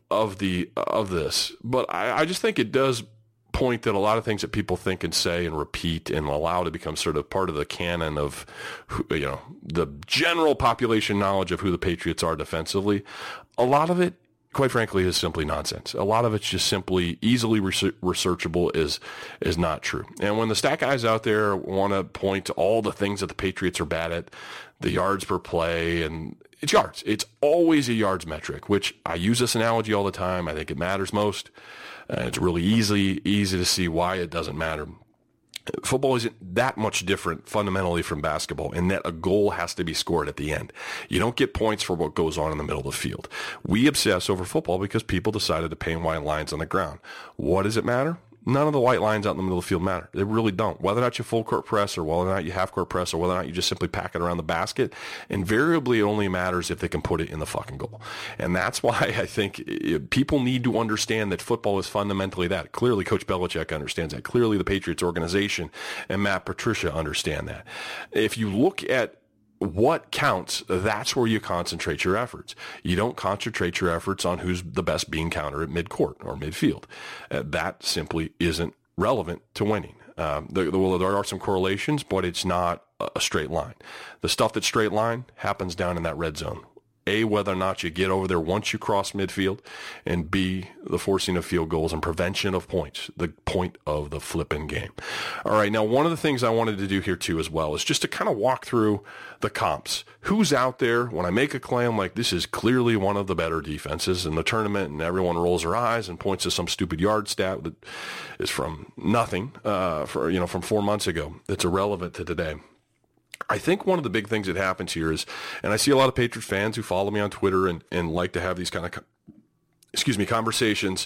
this. But I just think it does point that a lot of things that people think and say and repeat and allow to become sort of part of the canon of, the general population knowledge of who the Patriots are defensively, a lot of it, quite frankly, is simply nonsense. A lot of it's just simply easily researchable is not true. And when the stat guys out there want to point to all the things that the Patriots are bad at, the yards per play, and it's yards. It's always a yards metric, which I use this analogy all the time. I think it matters most. It's really easy to see why it doesn't matter. Football isn't that much different fundamentally from basketball in that a goal has to be scored at the end. You don't get points for what goes on in the middle of the field. We obsess over football because people decided to paint white lines on the ground. What does it matter? None of the white lines out in the middle of the field matter. They really don't. Whether or not you full court press or whether or not you half court press or whether or not you just simply pack it around the basket, invariably it only matters if they can put it in the fucking goal. And that's why I think people need to understand that football is fundamentally that. Clearly Coach Belichick understands that. Clearly the Patriots organization and Matt Patricia understand that. If you look at what counts, that's where you concentrate your efforts. You don't concentrate your efforts on who's the best bean counter at midcourt or midfield. That simply isn't relevant to winning. There are some correlations, but it's not a straight line. The stuff that's straight line happens down in that red zone. A, whether or not you get over there once you cross midfield, and B, the forcing of field goals and prevention of points, the point of the flipping game. All right, now one of the things I wanted to do here too as well is just to kind of walk through the comps. Who's out there when I make a claim like this is clearly one of the better defenses in the tournament, and everyone rolls their eyes and points to some stupid yard stat that is from nothing, from 4 months ago that's irrelevant to today. I think one of the big things that happens here is, and I see a lot of Patriots fans who follow me on Twitter and like to have these kind of, conversations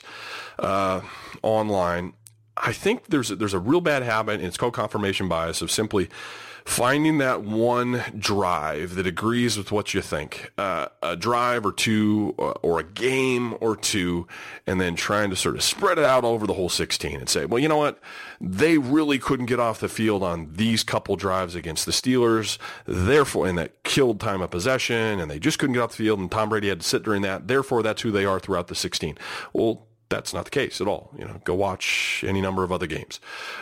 online. I think there's a real bad habit, and it's called confirmation bias, of simply finding that one drive that agrees with what you think, a drive or two, or a game or two, and then trying to sort of spread it out over the whole 16 and say, well, you know what? They really couldn't get off the field on these couple drives against the Steelers, therefore, and that killed time of possession, and they just couldn't get off the field, and Tom Brady had to sit during that. Therefore, that's who they are throughout the 16. Well, that's not the case at all. Go watch any number of other games.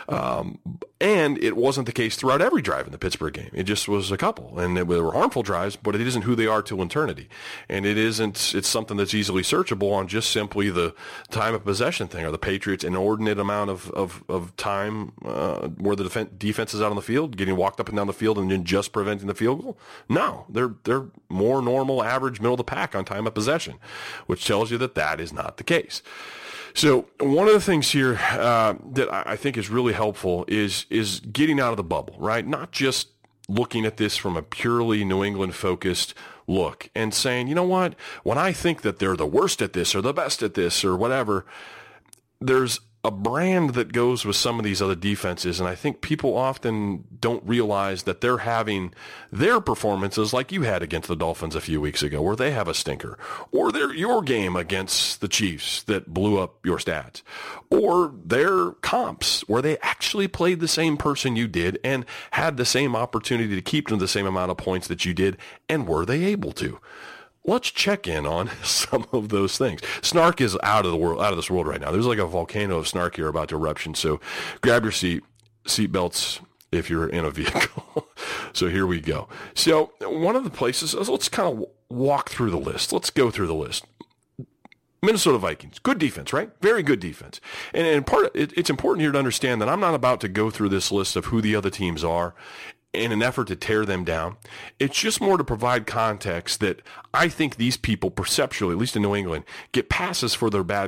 And it wasn't the case throughout every drive in the Pittsburgh game. It just was a couple, and they were harmful drives, but it isn't who they are till eternity. And it's something that's easily searchable on just simply the time of possession thing. Are the Patriots an inordinate amount of time where the defense is out on the field, getting walked up and down the field and then just preventing the field goal? No, they're more normal, average, middle of the pack on time of possession, which tells you that is not the case. So one of the things here that I think is really helpful is getting out of the bubble, right? Not just looking at this from a purely New England focused look and saying, you know what, when I think that they're the worst at this or the best at this or whatever, there's a brand that goes with some of these other defenses, and I think people often don't realize that they're having their performances like you had against the Dolphins a few weeks ago, where they have a stinker, or your game against the Chiefs that blew up your stats, or their comps where they actually played the same person you did and had the same opportunity to keep them the same amount of points that you did, and were they able to? Let's check in on some of those things. Snark is out of this world right now. There's like a volcano of snark here about to eruption. So grab your seat belts if you're in a vehicle. So here we go. So one of the places, let's kind of walk through the list. Let's go through the list. Minnesota Vikings, good defense, right? Very good defense. And it's important here to understand that I'm not about to go through this list of who the other teams are in an effort to tear them down. It's just more to provide context that I think these people perceptually, at least in New England, get passes for their bad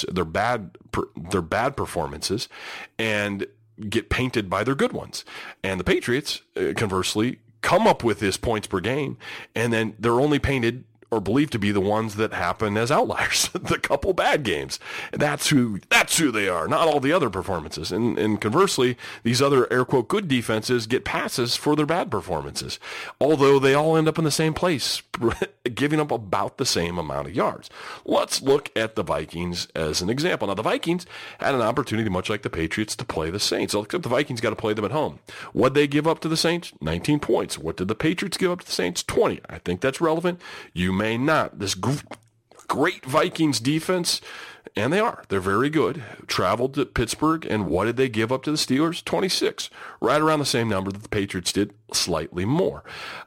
performances and get painted by their good ones. And the Patriots, conversely, come up with this points per game, and then they're only painted are believed to be the ones that happen as outliers, the couple bad games. That's who they are, not all the other performances. And conversely, these other air quote good defenses get passes for their bad performances, although they all end up in the same place, giving up about the same amount of yards. Let's look at the Vikings as an example. Now, the Vikings had an opportunity, much like the Patriots, to play the Saints, except the Vikings got to play them at home. What did they give up to the Saints? 19 points. What did the Patriots give up to the Saints? 20. I think that's relevant. You may not. This great Vikings defense, and they're very good, traveled to Pittsburgh, and what did they give up to the Steelers? 26. Right around the same number that the Patriots did, slightly more.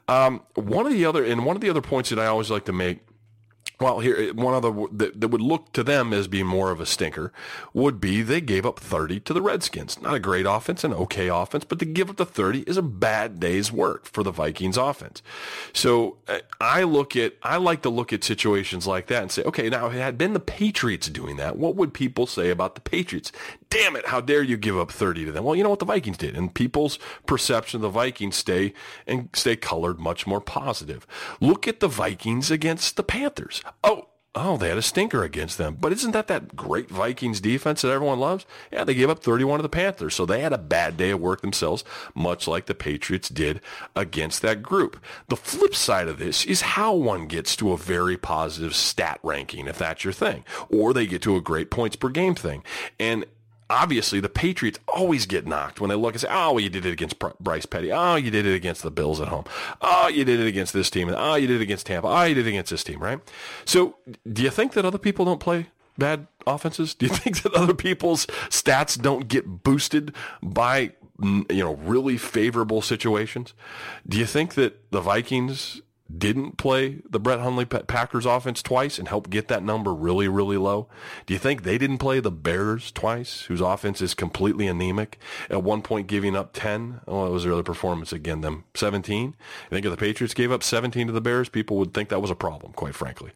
One of the other points that I always like to make, well, here, one of the that would look to them as being more of a stinker would be they gave up 30 to the Redskins. Not a great offense, an okay offense, but to give up the 30 is a bad day's work for the Vikings offense. So I like to look at situations like that and say, okay, now if it had been the Patriots doing that, what would people say about the Patriots? Damn it, how dare you give up 30 to them? Well, you know what the Vikings did, and people's perception of the Vikings stay colored much more positive. Look at the Vikings against the Panthers. Oh, they had a stinker against them. But isn't that great Vikings defense that everyone loves? Yeah, they gave up 31 to the Panthers. So they had a bad day of work themselves, much like the Patriots did against that group. The flip side of this is how one gets to a very positive stat ranking, if that's your thing. Or they get to a great points per game thing. And obviously, the Patriots always get knocked when they look and say, oh, well, you did it against Bryce Petty. Oh, you did it against the Bills at home. Oh, you did it against this team. Oh, you did it against Tampa. Oh, you did it against this team, right? So do you think that other people don't play bad offenses? Do you think that other people's stats don't get boosted by, really favorable situations? Do you think that the Vikings didn't play the Brett Hundley Packers offense twice and help get that number really, really low? Do you think they didn't play the Bears twice, whose offense is completely anemic, at one point giving up 10? Oh, it was their other performance again, them 17? I think if the Patriots gave up 17 to the Bears, people would think that was a problem, quite frankly.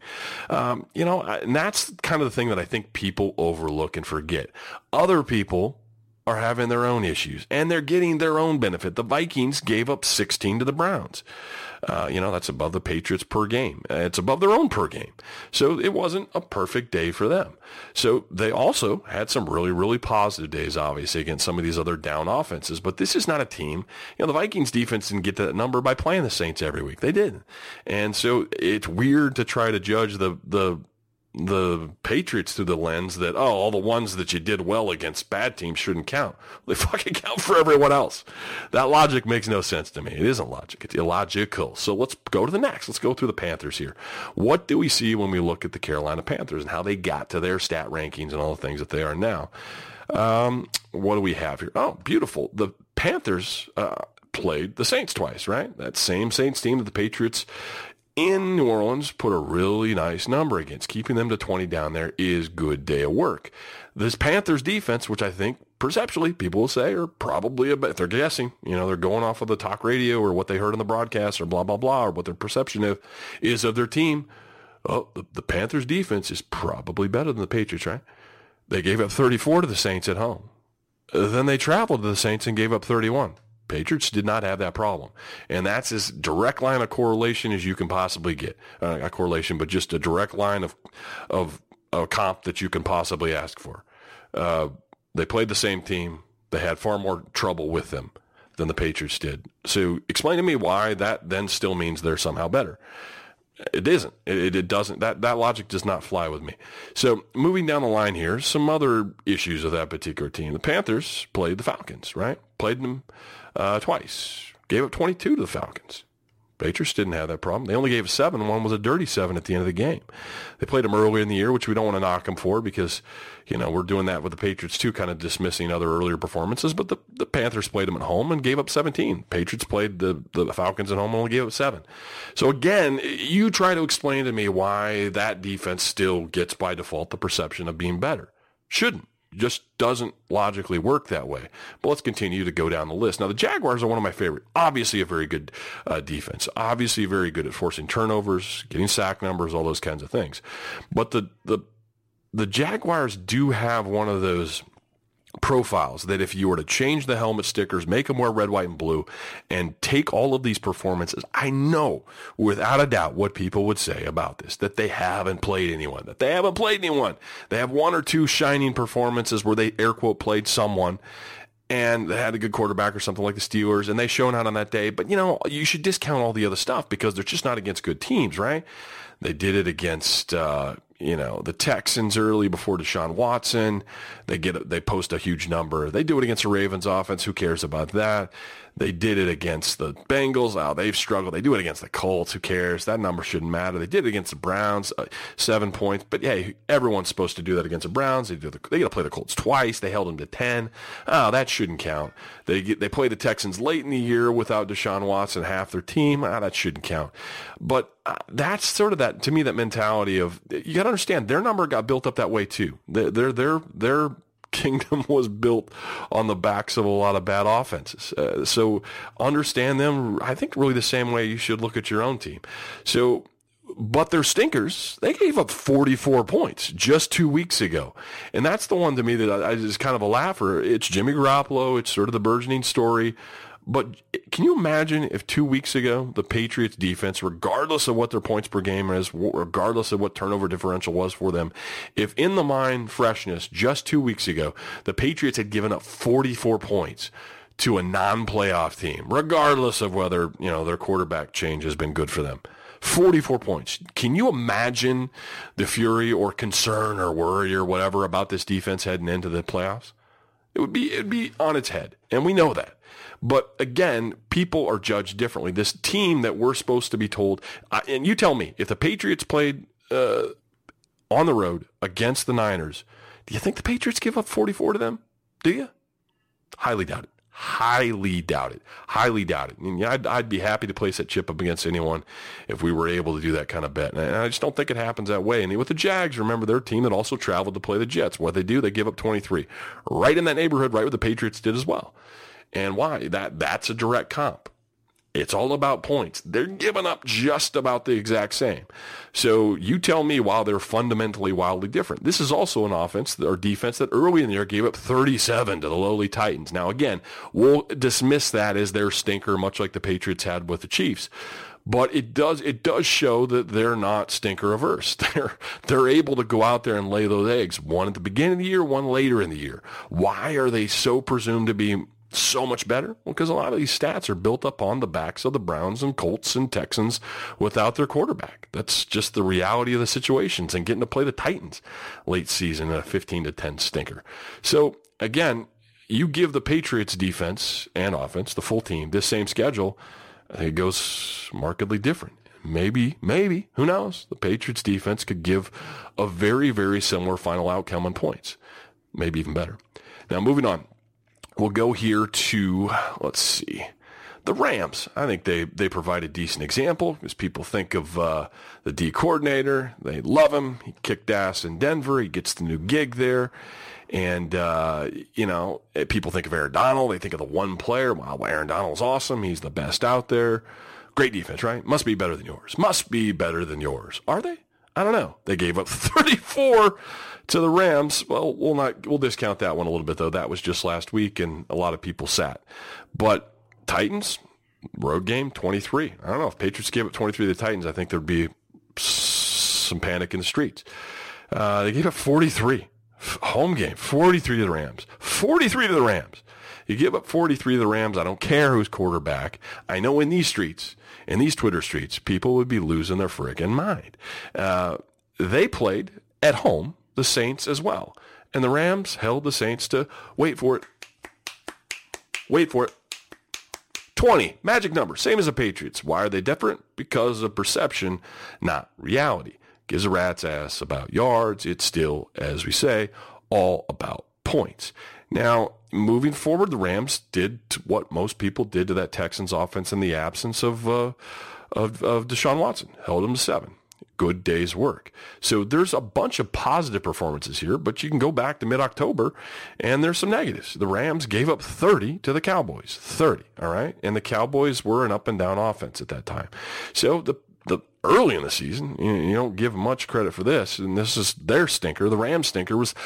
And that's kind of the thing that I think people overlook and forget. Other people are having their own issues, and they're getting their own benefit. The Vikings gave up 16 to the Browns. That's above the Patriots per game. It's above their own per game. So it wasn't a perfect day for them. So they also had some really, really positive days, obviously, against some of these other down offenses. But this is not a team. The Vikings defense didn't get to that number by playing the Saints every week. They didn't. And so it's weird to try to judge the Patriots through the lens that, all the ones that you did well against bad teams shouldn't count. They fucking count for everyone else. That logic makes no sense to me. It isn't logic. It's illogical. So let's go to the next. Let's go through the Panthers here. What do we see when we look at the Carolina Panthers and how they got to their stat rankings and all the things that they are now? What do we have here? Oh, beautiful. The Panthers played the Saints twice, right? That same Saints team that the Patriots in New Orleans put a really nice number against. Keeping them to 20 down there is good day of work. This Panthers defense, which I think perceptually people will say are probably if they're guessing, they're going off of the talk radio or what they heard on the broadcast or blah, blah, blah, or what their perception is of their team. Oh, the Panthers defense is probably better than the Patriots, right? They gave up 34 to the Saints at home. Then they traveled to the Saints and gave up 31. Patriots did not have that problem. And that's as direct line of correlation as you can possibly get. Not correlation, but just a direct line of a comp that you can possibly ask for. They played the same team. They had far more trouble with them than the Patriots did. So explain to me why that then still means they're somehow better. It isn't. It doesn't. That logic does not fly with me. So moving down the line here, some other issues of that particular team. The Panthers played the Falcons, right? Played them twice. Gave up 22 to the Falcons. Patriots didn't have that problem. They only gave 7. One was a dirty 7 at the end of the game. They played them earlier in the year, which we don't want to knock them for because, we're doing that with the Patriots too, kind of dismissing other earlier performances. But the Panthers played them at home and gave up 17. Patriots played the Falcons at home and only gave up 7. So again, you try to explain to me why that defense still gets by default the perception of being better. Shouldn't. Just doesn't logically work that way. But let's continue to go down the list. Now, the Jaguars are one of my favorite. Obviously a very good defense. Obviously very good at forcing turnovers, getting sack numbers, all those kinds of things. But the Jaguars do have one of those profiles that if you were to change the helmet stickers, make them wear red, white, and blue, and take all of these performances, I know without a doubt what people would say about this, that they haven't played anyone. They have one or two shining performances where they, air quote, played someone, and they had a good quarterback or something like the Steelers, and they shone out on that day. But, you should discount all the other stuff because they're just not against good teams, right? They did it against, the Texans early before Deshaun Watson. They post a huge number. They do it against the Ravens offense. Who cares about that? They did it against the Bengals. Oh, they've struggled. They do it against the Colts. Who cares? That number shouldn't matter. They did it against the Browns, 7 points. But, hey, everyone's supposed to do that against the Browns. They got to play the Colts twice. They held them to 10. Oh, that shouldn't count. They play the Texans late in the year without Deshaun Watson, half their team. That shouldn't count. But that's sort of that, to me, that mentality of, you got to understand, their number got built up that way too. Their kingdom was built on the backs of a lot of bad offenses. So understand them, I think, really the same way you should look at your own team. So, but they're stinkers. They gave up 44 points just 2 weeks ago. And that's the one to me that is kind of a laugher. It's Jimmy Garoppolo. It's sort of the burgeoning story. But can you imagine if 2 weeks ago, the Patriots defense, regardless of what their points per game is, regardless of what turnover differential was for them, if in the mind freshness, just 2 weeks ago, the Patriots had given up 44 points to a non-playoff team, regardless of whether, their quarterback change has been good for them. 44 points. Can you imagine the fury or concern or worry or whatever about this defense heading into the playoffs? It'd be on its head, and we know that. But again, people are judged differently. This team that we're supposed to be told, and you tell me, if the Patriots played on the road against the Niners, do you think the Patriots give up 44 to them? Do you? Highly doubt it. Highly doubt it. Highly doubt it. And I'd be happy to place that chip up against anyone if we were able to do that kind of bet. And I just don't think it happens that way. And with the Jags, remember, they're a team that also traveled to play the Jets. What they do, they give up 23. Right in that neighborhood, right what the Patriots did as well. And why? That's a direct comp. It's all about points. They're giving up just about the exact same. So you tell me, while they're fundamentally wildly different. This is also an offense or defense that early in the year gave up 37 to the lowly Titans. Now, again, we'll dismiss that as their stinker, much like the Patriots had with the Chiefs. But it does show that they're not stinker averse. They're able to go out there and lay those eggs, one at the beginning of the year, one later in the year. Why are they so presumed to be so much better? Well, because a lot of these stats are built up on the backs of the Browns and Colts and Texans without their quarterback. That's just the reality of the situations, and getting to play the Titans late season in a 15-10 stinker. So again, you give the Patriots defense and offense, the full team, this same schedule, I think it goes markedly different. Maybe, who knows? The Patriots defense could give a very, very similar final outcome on points. Maybe even better. Now, moving on. We'll go here to, let's see, the Rams. I think they provide a decent example because people think of the D coordinator. They love him. He kicked ass in Denver. He gets the new gig there. And, people think of Aaron Donald. They think of the one player. Wow, Aaron Donald's awesome. He's the best out there. Great defense, right? Must be better than yours. Must be better than yours. Are they? I don't know. They gave up 34 to the Rams. Well, we'll discount that one a little bit, though. That was just last week, and a lot of people sat. But Titans, road game, 23. I don't know. If Patriots gave up 23 to the Titans, I think there'd be some panic in the streets. They gave up 43. Home game, 43 to the Rams. 43 to the Rams. You give up 43 to the Rams, I don't care who's quarterback. I know in these streets, in these Twitter streets, people would be losing their friggin' mind. They played at home the Saints as well. And the Rams held the Saints to, wait for it, 20. Magic number, same as the Patriots. Why are they different? Because of perception, not reality. Gives a rat's ass about yards. It's still, as we say, all about points. Now, moving forward, the Rams did what most people did to that Texans offense in the absence of Deshaun Watson. Held them to 7. Good day's work. So there's a bunch of positive performances here, but you can go back to mid-October, and there's some negatives. The Rams gave up 30 to the Cowboys. 30, all right? And the Cowboys were an up-and-down offense at that time. So the early in the season. You don't give much credit for this, and this is their stinker. The Rams stinker was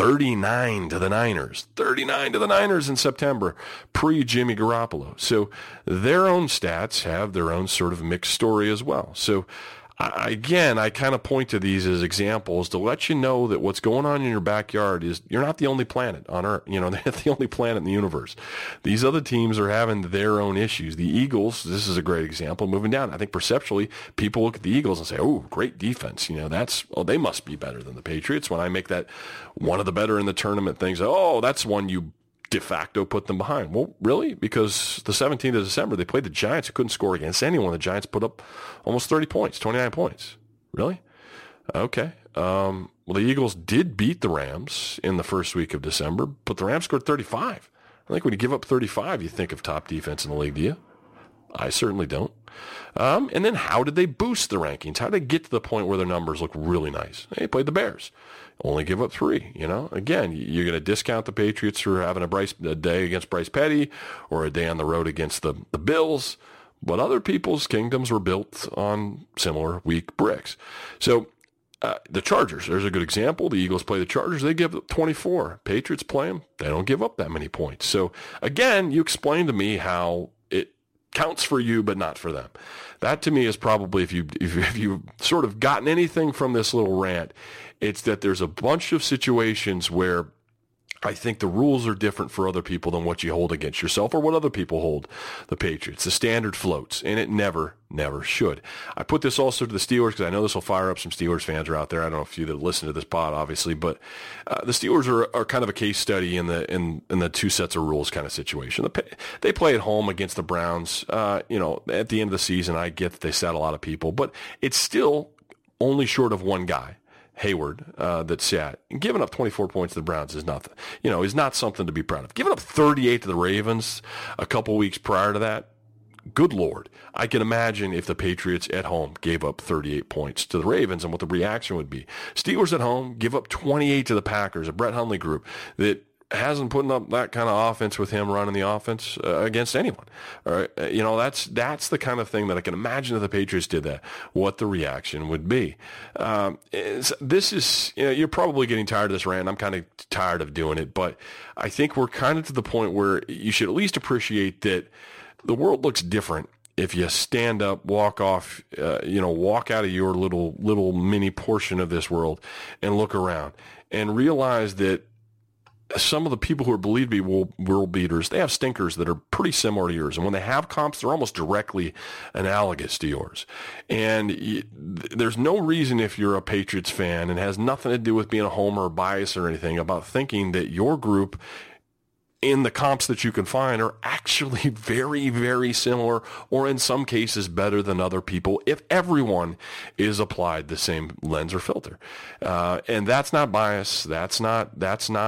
39 to the Niners. 39 to the Niners in September, pre-Jimmy Garoppolo. So their own stats have their own sort of mixed story as well. So I kind of point to these as examples to let you know that what's going on in your backyard is you're not the only planet on Earth. They're not the only planet in the universe. These other teams are having their own issues. The Eagles, this is a great example, moving down. I think perceptually, people look at the Eagles and say, oh, great defense. They must be better than the Patriots. When I make that one of the better in the tournament things, oh, that's one you de facto put them behind. Well, really? Because the 17th of December, they played the Giants, who couldn't score against anyone. The Giants put up almost 30 points, 29 points. Really? Okay. Well, the Eagles did beat the Rams in the first week of December, but the Rams scored 35. I think when you give up 35, you think of top defense in the league, do you? I certainly don't. And then how did they boost the rankings? How did they get to the point where their numbers look really nice? They played the Bears. Only give up 3, Again, you're going to discount the Patriots for having a day against Bryce Petty or a day on the road against the Bills, but other people's kingdoms were built on similar weak bricks. So the Chargers, there's a good example. The Eagles play the Chargers. They give up 24. Patriots play them. They don't give up that many points. So, again, you explain to me how it counts for you but not for them. That, to me, is probably, if you've sort of gotten anything from this little rant, it's that there's a bunch of situations where I think the rules are different for other people than what you hold against yourself or what other people hold the Patriots. The standard floats, and it never should. I put this also to the Steelers because I know this will fire up some Steelers fans are out there. I don't know if you that listen to this pod, obviously, but the Steelers are kind of a case study in the two sets of rules kind of situation. They play at home against the Browns. At the end of the season, I get that they sat a lot of people, but it's still only short of one guy, Hayward, that sat. And giving up 24 points to the Browns is nothing. Is not something to be proud of. Giving up 38 to the Ravens a couple weeks prior to that, good Lord. I can imagine if the Patriots at home gave up 38 points to the Ravens and what the reaction would be. Steelers at home give up 28 to the Packers, a Brett Hundley group that hasn't put up that kind of offense with him running the offense against anyone. All right. That's the kind of thing that I can imagine if the Patriots did that, what the reaction would be. This is, you're probably getting tired of this rant. I'm kind of tired of doing it, but I think we're kind of to the point where you should at least appreciate that the world looks different if you stand up, walk off, walk out of your little mini portion of this world and look around and realize that some of the people who are believed to be world beaters, they have stinkers that are pretty similar to yours. And when they have comps, they're almost directly analogous to yours. And there's no reason, if you're a Patriots fan, and it has nothing to do with being a homer or bias or anything, about thinking that your group in the comps that you can find are actually very, very similar, or in some cases better than other people, if everyone is applied the same lens or filter. And that's not bias. That's not,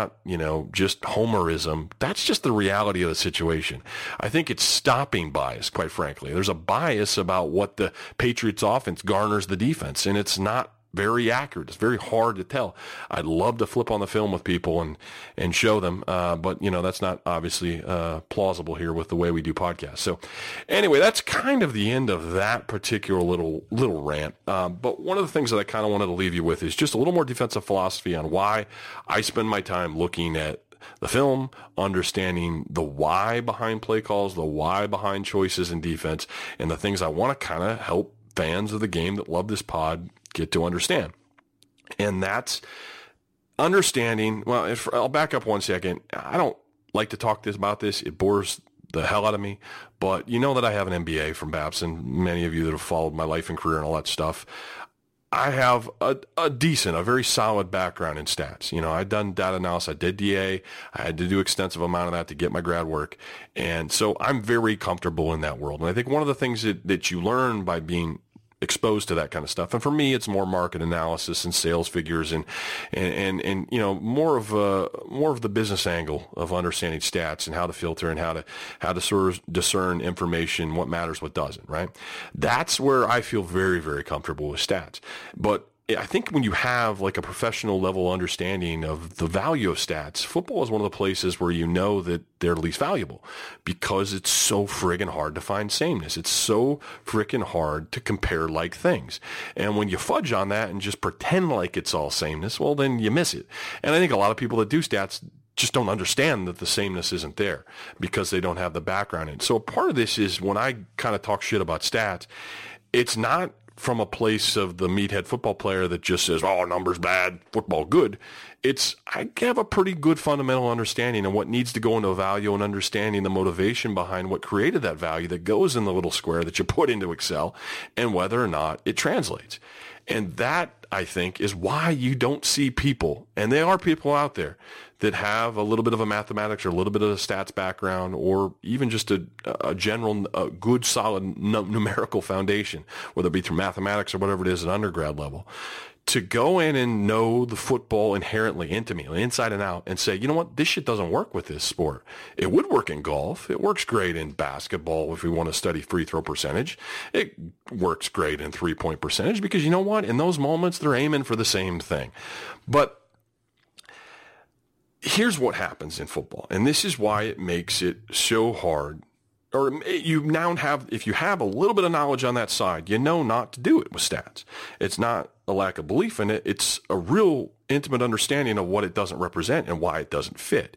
just homerism. That's just the reality of the situation. I think it's stopping bias, quite frankly. There's a bias about what the Patriots offense garners the defense, and it's not very accurate. It's very hard to tell. I'd love to flip on the film with people and show them, but that's not obviously plausible here with the way we do podcasts. So anyway, that's kind of the end of that particular little rant. But one of the things that I kind of wanted to leave you with is just a little more defensive philosophy on why I spend my time looking at the film, understanding the why behind play calls, the why behind choices in defense, and the things I want to kind of help fans of the game that love this pod get to understand. And that's understanding. Well, I'll back up 1 second. I don't like to talk about this. It bores the hell out of me. But you know that I have an MBA from Babson. Many of you that have followed my life and career and all that stuff. I have a very solid background in stats. I've done data analysis. I did DA. I had to do extensive amount of that to get my grad work. And so I'm very comfortable in that world. And I think one of the things that you learn by being exposed to that kind of stuff, and for me, it's more market analysis and sales figures and more of the business angle of understanding stats and how to filter and how to sort of discern information, what matters, what doesn't, right? That's where I feel very, very comfortable with stats. But I think when you have like a professional level understanding of the value of stats, football is one of the places where you know that they're least valuable because it's so friggin' hard to find sameness. It's so frickin' hard to compare like things. And when you fudge on that and just pretend like it's all sameness, well, then you miss it. And I think a lot of people that do stats just don't understand that the sameness isn't there because they don't have the background in it. So part of this is when I kind of talk shit about stats, it's not from a place of the meathead football player that just says, oh, numbers bad, football good. It's, I have a pretty good fundamental understanding of what needs to go into a value and understanding the motivation behind what created that value that goes in the little square that you put into Excel and whether or not it translates. And that, I think, is why you don't see people, and there are people out there that have a little bit of a mathematics or a little bit of a stats background or even just a general good, solid numerical foundation, whether it be through mathematics or whatever it is at undergrad level, to go in and know the football inherently, intimately, inside and out, and say, you know what, this shit doesn't work with this sport. It would work in golf. It works great in basketball if we want to study free throw percentage. It works great in three-point percentage because you know what? In those moments, they're aiming for the same thing. But here's what happens in football, and this is why it makes it so hard. Or you now have, if you have a little bit of knowledge on that side, you know not to do it with stats. It's not a lack of belief in it. It's a real intimate understanding of what it doesn't represent and why it doesn't fit.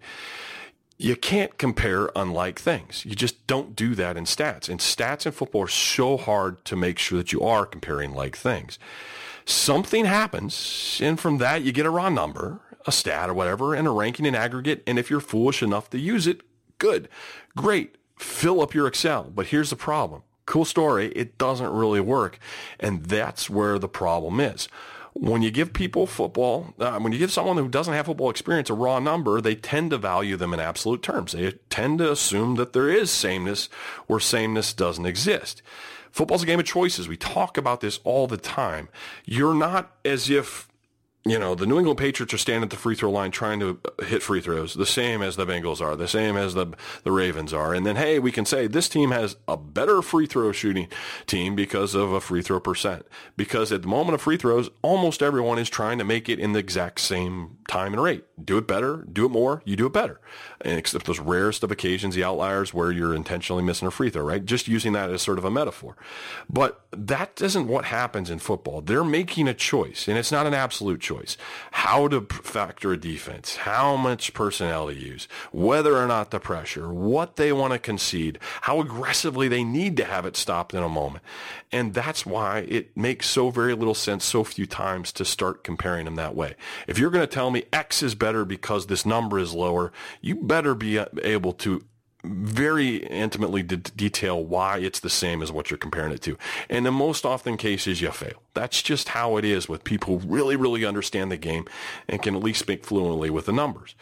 You can't compare unlike things. You just don't do that in stats. And stats in football are so hard to make sure that you are comparing like things. Something happens, and from that you get a raw number, a stat or whatever, and a ranking in aggregate. And if you're foolish enough to use it, good, great. Fill up your Excel. But here's the problem. Cool story. It doesn't really work. And that's where the problem is. When you give people football, when you give someone who doesn't have football experience a raw number, they tend to value them in absolute terms. They tend to assume that there is sameness where sameness doesn't exist. Football's a game of choices. We talk about this all the time. You're not as if, you know, the New England Patriots are standing at the free throw line trying to hit free throws, the same as the Bengals are, the same as the Ravens are. And then, hey, we can say this team has a better free throw shooting team because of a free throw percent. Because at the moment of free throws, almost everyone is trying to make it in the exact same time and rate. Do it better, do it more, you do it better. And except those rarest of occasions, the outliers where you're intentionally missing a free throw, right? Just using that as sort of a metaphor. But that isn't what happens in football. They're making a choice, and it's not an absolute choice. How to factor a defense, how much personnel to use, whether or not the pressure, what they want to concede, how aggressively they need to have it stopped in a moment. And that's why it makes so very little sense so few times to start comparing them that way. If you're going to tell me X is better because this number is lower, you better be able to very intimately detail why it's the same as what you're comparing it to. And in most often cases, you fail. That's just how it is with people who really, really understand the game and can at least speak fluently with the numbers.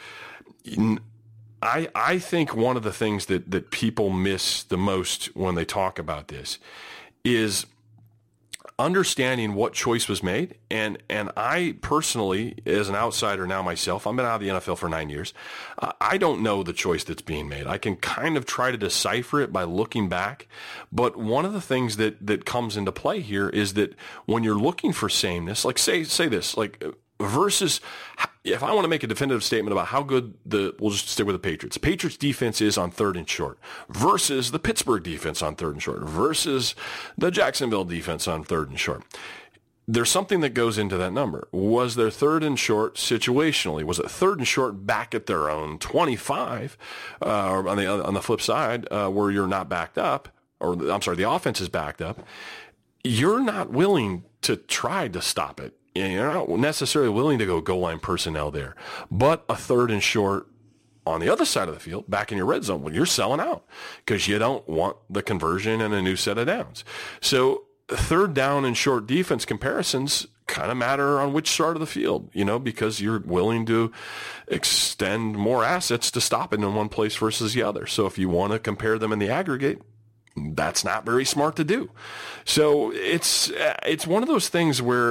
I think one of the things that people miss the most when they talk about this is understanding what choice was made. And I personally, as an outsider now myself, I've been out of the NFL for 9 years. I don't know the choice that's being made. I can kind of try to decipher it by looking back. But one of the things that comes into play here is that when you're looking for sameness, like say this, like versus if I want to make a definitive statement about how good we'll just stick with the Patriots. The Patriots defense is on 3rd and short versus the Pittsburgh defense on 3rd and short versus the Jacksonville defense on 3rd and short. There's something that goes into that number. Was there 3rd and short situationally? Was it 3rd and short back at their own 25? Or on the flip side, where you're not backed up, or I'm sorry, the offense is backed up. You're not willing to try to stop it. You're not necessarily willing to go goal line personnel there, but a 3rd and short on the other side of the field, back in your red zone, when you're selling out because you don't want the conversion and a new set of downs. So 3rd down and short defense comparisons kind of matter on which side of the field, because you're willing to extend more assets to stop it in one place versus the other. So if you want to compare them in the aggregate, that's not very smart to do. So it's one of those things where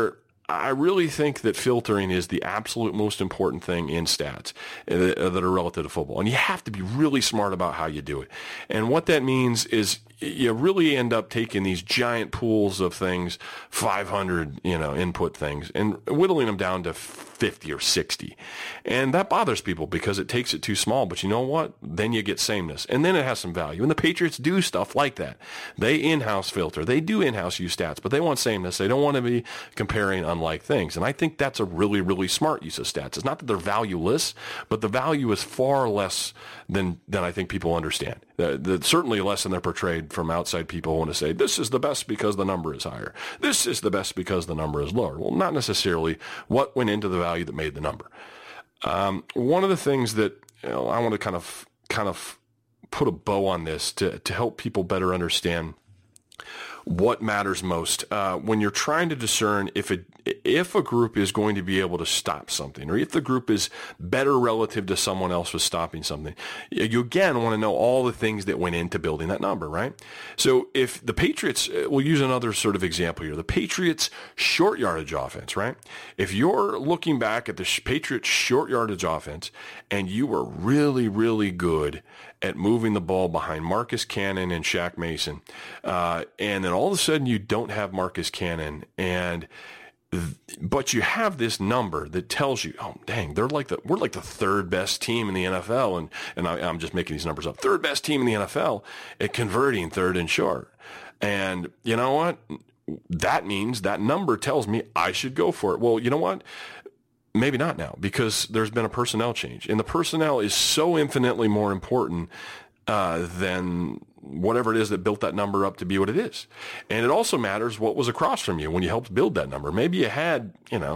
I really think that filtering is the absolute most important thing in stats that are relative to football. And you have to be really smart about how you do it. And what that means is you really end up taking these giant pools of things, 500, input things, and whittling them down to 50 or 60. And that bothers people because it takes it too small. But you know what? Then you get sameness. And then it has some value. And the Patriots do stuff like that. They in-house filter. They do in-house use stats, but they want sameness. They don't want to be comparing unlike things. And I think that's a really, really smart use of stats. It's not that they're valueless, but the value is far less than I think people understand. Certainly less than they're portrayed from outside people who want to say, this is the best because the number is higher. This is the best because the number is lower. Well, not necessarily what went into the value that made the number. One of the things that I want to kind of put a bow on this to help people better understand what matters most when you're trying to discern if a group is going to be able to stop something, or if the group is better relative to someone else with stopping something. You again want to know all the things that went into building that number, right? So if the Patriots, we'll use another sort of example here, the Patriots short yardage offense, right? If you're looking back at the Patriots short yardage offense and you were really, really good at moving the ball behind Marcus Cannon and Shaq Mason, and then all of a sudden you don't have Marcus Cannon, but you have this number that tells you, oh dang, we're like the third best team in the NFL, and I'm just making these numbers up, third best team in the NFL at converting third and short. And you know what? That means that number tells me I should go for it. Well, you know what? Maybe not now, because there's been a personnel change, and the personnel is so infinitely more important than whatever it is that built that number up to be what it is. And it also matters what was across from you when you helped build that number. Maybe you had,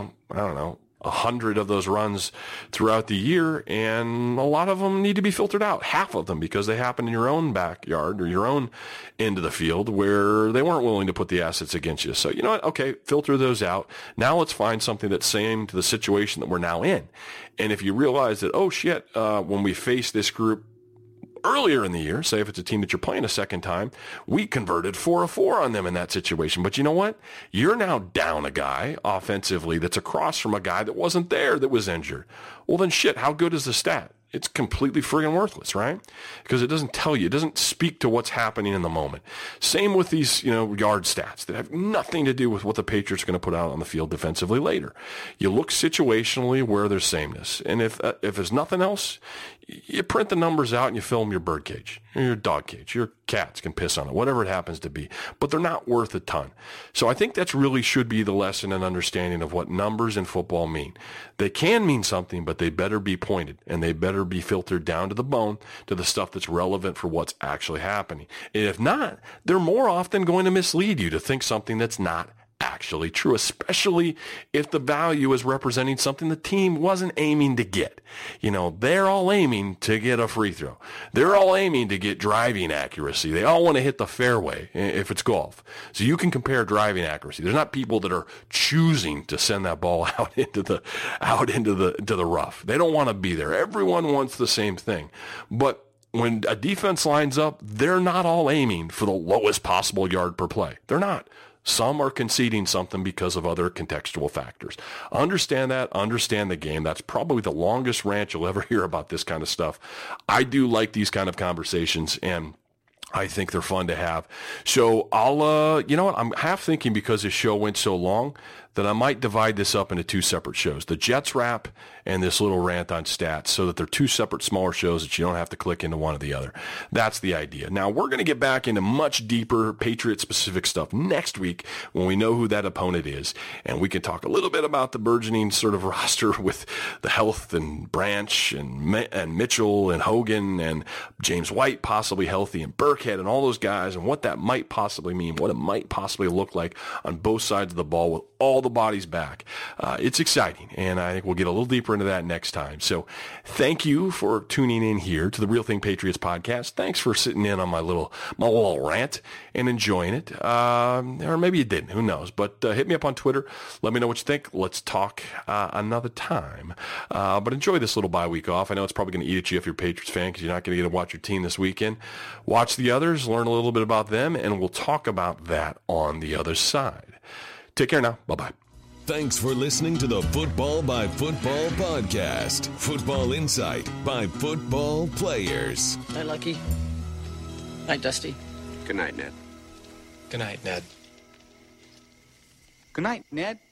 100 of those runs throughout the year, and a lot of them need to be filtered out, half of them, because they happen in your own backyard or your own end of the field where they weren't willing to put the assets against you. So, you know what? Okay, filter those out. Now let's find something that's same to the situation that we're now in. And if you realize that, oh shit, when we face this group earlier in the year, say if it's a team that you're playing a second time, we converted 4 of 4 on them in that situation. But you know what? You're now down a guy offensively that's across from a guy that wasn't there, that was injured. Well, then shit, how good is the stat? It's completely friggin' worthless, right? Because it doesn't tell you, it doesn't speak to what's happening in the moment. Same with these, yard stats that have nothing to do with what the Patriots are going to put out on the field defensively later. You look situationally where there's sameness. And if there's nothing else, you print the numbers out and you fill them your bird cage, or your dog cage. Your cats can piss on it, whatever it happens to be. But they're not worth a ton. So I think that's really should be the lesson and understanding of what numbers in football mean. They can mean something, but they better be pointed, and they better be filtered down to the bone, to the stuff that's relevant for what's actually happening. And if not, they're more often going to mislead you to think something that's not actually true, especially if the value is representing something the team wasn't aiming to get. They're all aiming to get a free throw. They're all aiming to get driving accuracy. They all want to hit the fairway if it's golf. So you can compare driving accuracy. There's not people that are choosing to send that ball out into the rough. They don't want to be there. Everyone wants the same thing. But when a defense lines up, they're not all aiming for the lowest possible yard per play. They're not. Some are conceding something because of other contextual factors. Understand that. Understand the game. That's probably the longest rant you'll ever hear about this kind of stuff. I do like these kind of conversations, and I think they're fun to have. So I'll, you know what? I'm half thinking, because this show went so long, that I might divide this up into 2 separate shows, the Jets wrap and this little rant on stats, so that they're 2 separate smaller shows that you don't have to click into one or the other. That's the idea. Now, we're going to get back into much deeper Patriot-specific stuff next week when we know who that opponent is, and we can talk a little bit about the burgeoning sort of roster with the health and Branch and Mitchell and Hogan and James White possibly healthy and Burkhead and all those guys, and what that might possibly mean, what it might possibly look like on both sides of the ball with all the bodies back. It's exciting, and I think we'll get a little deeper into that next time. So thank you for tuning in here to the Real Thing Patriots podcast. Thanks for sitting in on my little rant and enjoying it. Or maybe you didn't. Who knows? But hit me up on Twitter. Let me know what you think. Let's talk another time. But enjoy this little bye week off. I know it's probably going to eat at you if you're a Patriots fan, because you're not going to get to watch your team this weekend. Watch the others, learn a little bit about them, and we'll talk about that on the other side. Take care now. Bye-bye. Thanks for listening to the Football by Football podcast. Football insight by football players. Night, Lucky. Night, Dusty. Good night, Ned. Good night, Ned. Good night, Ned.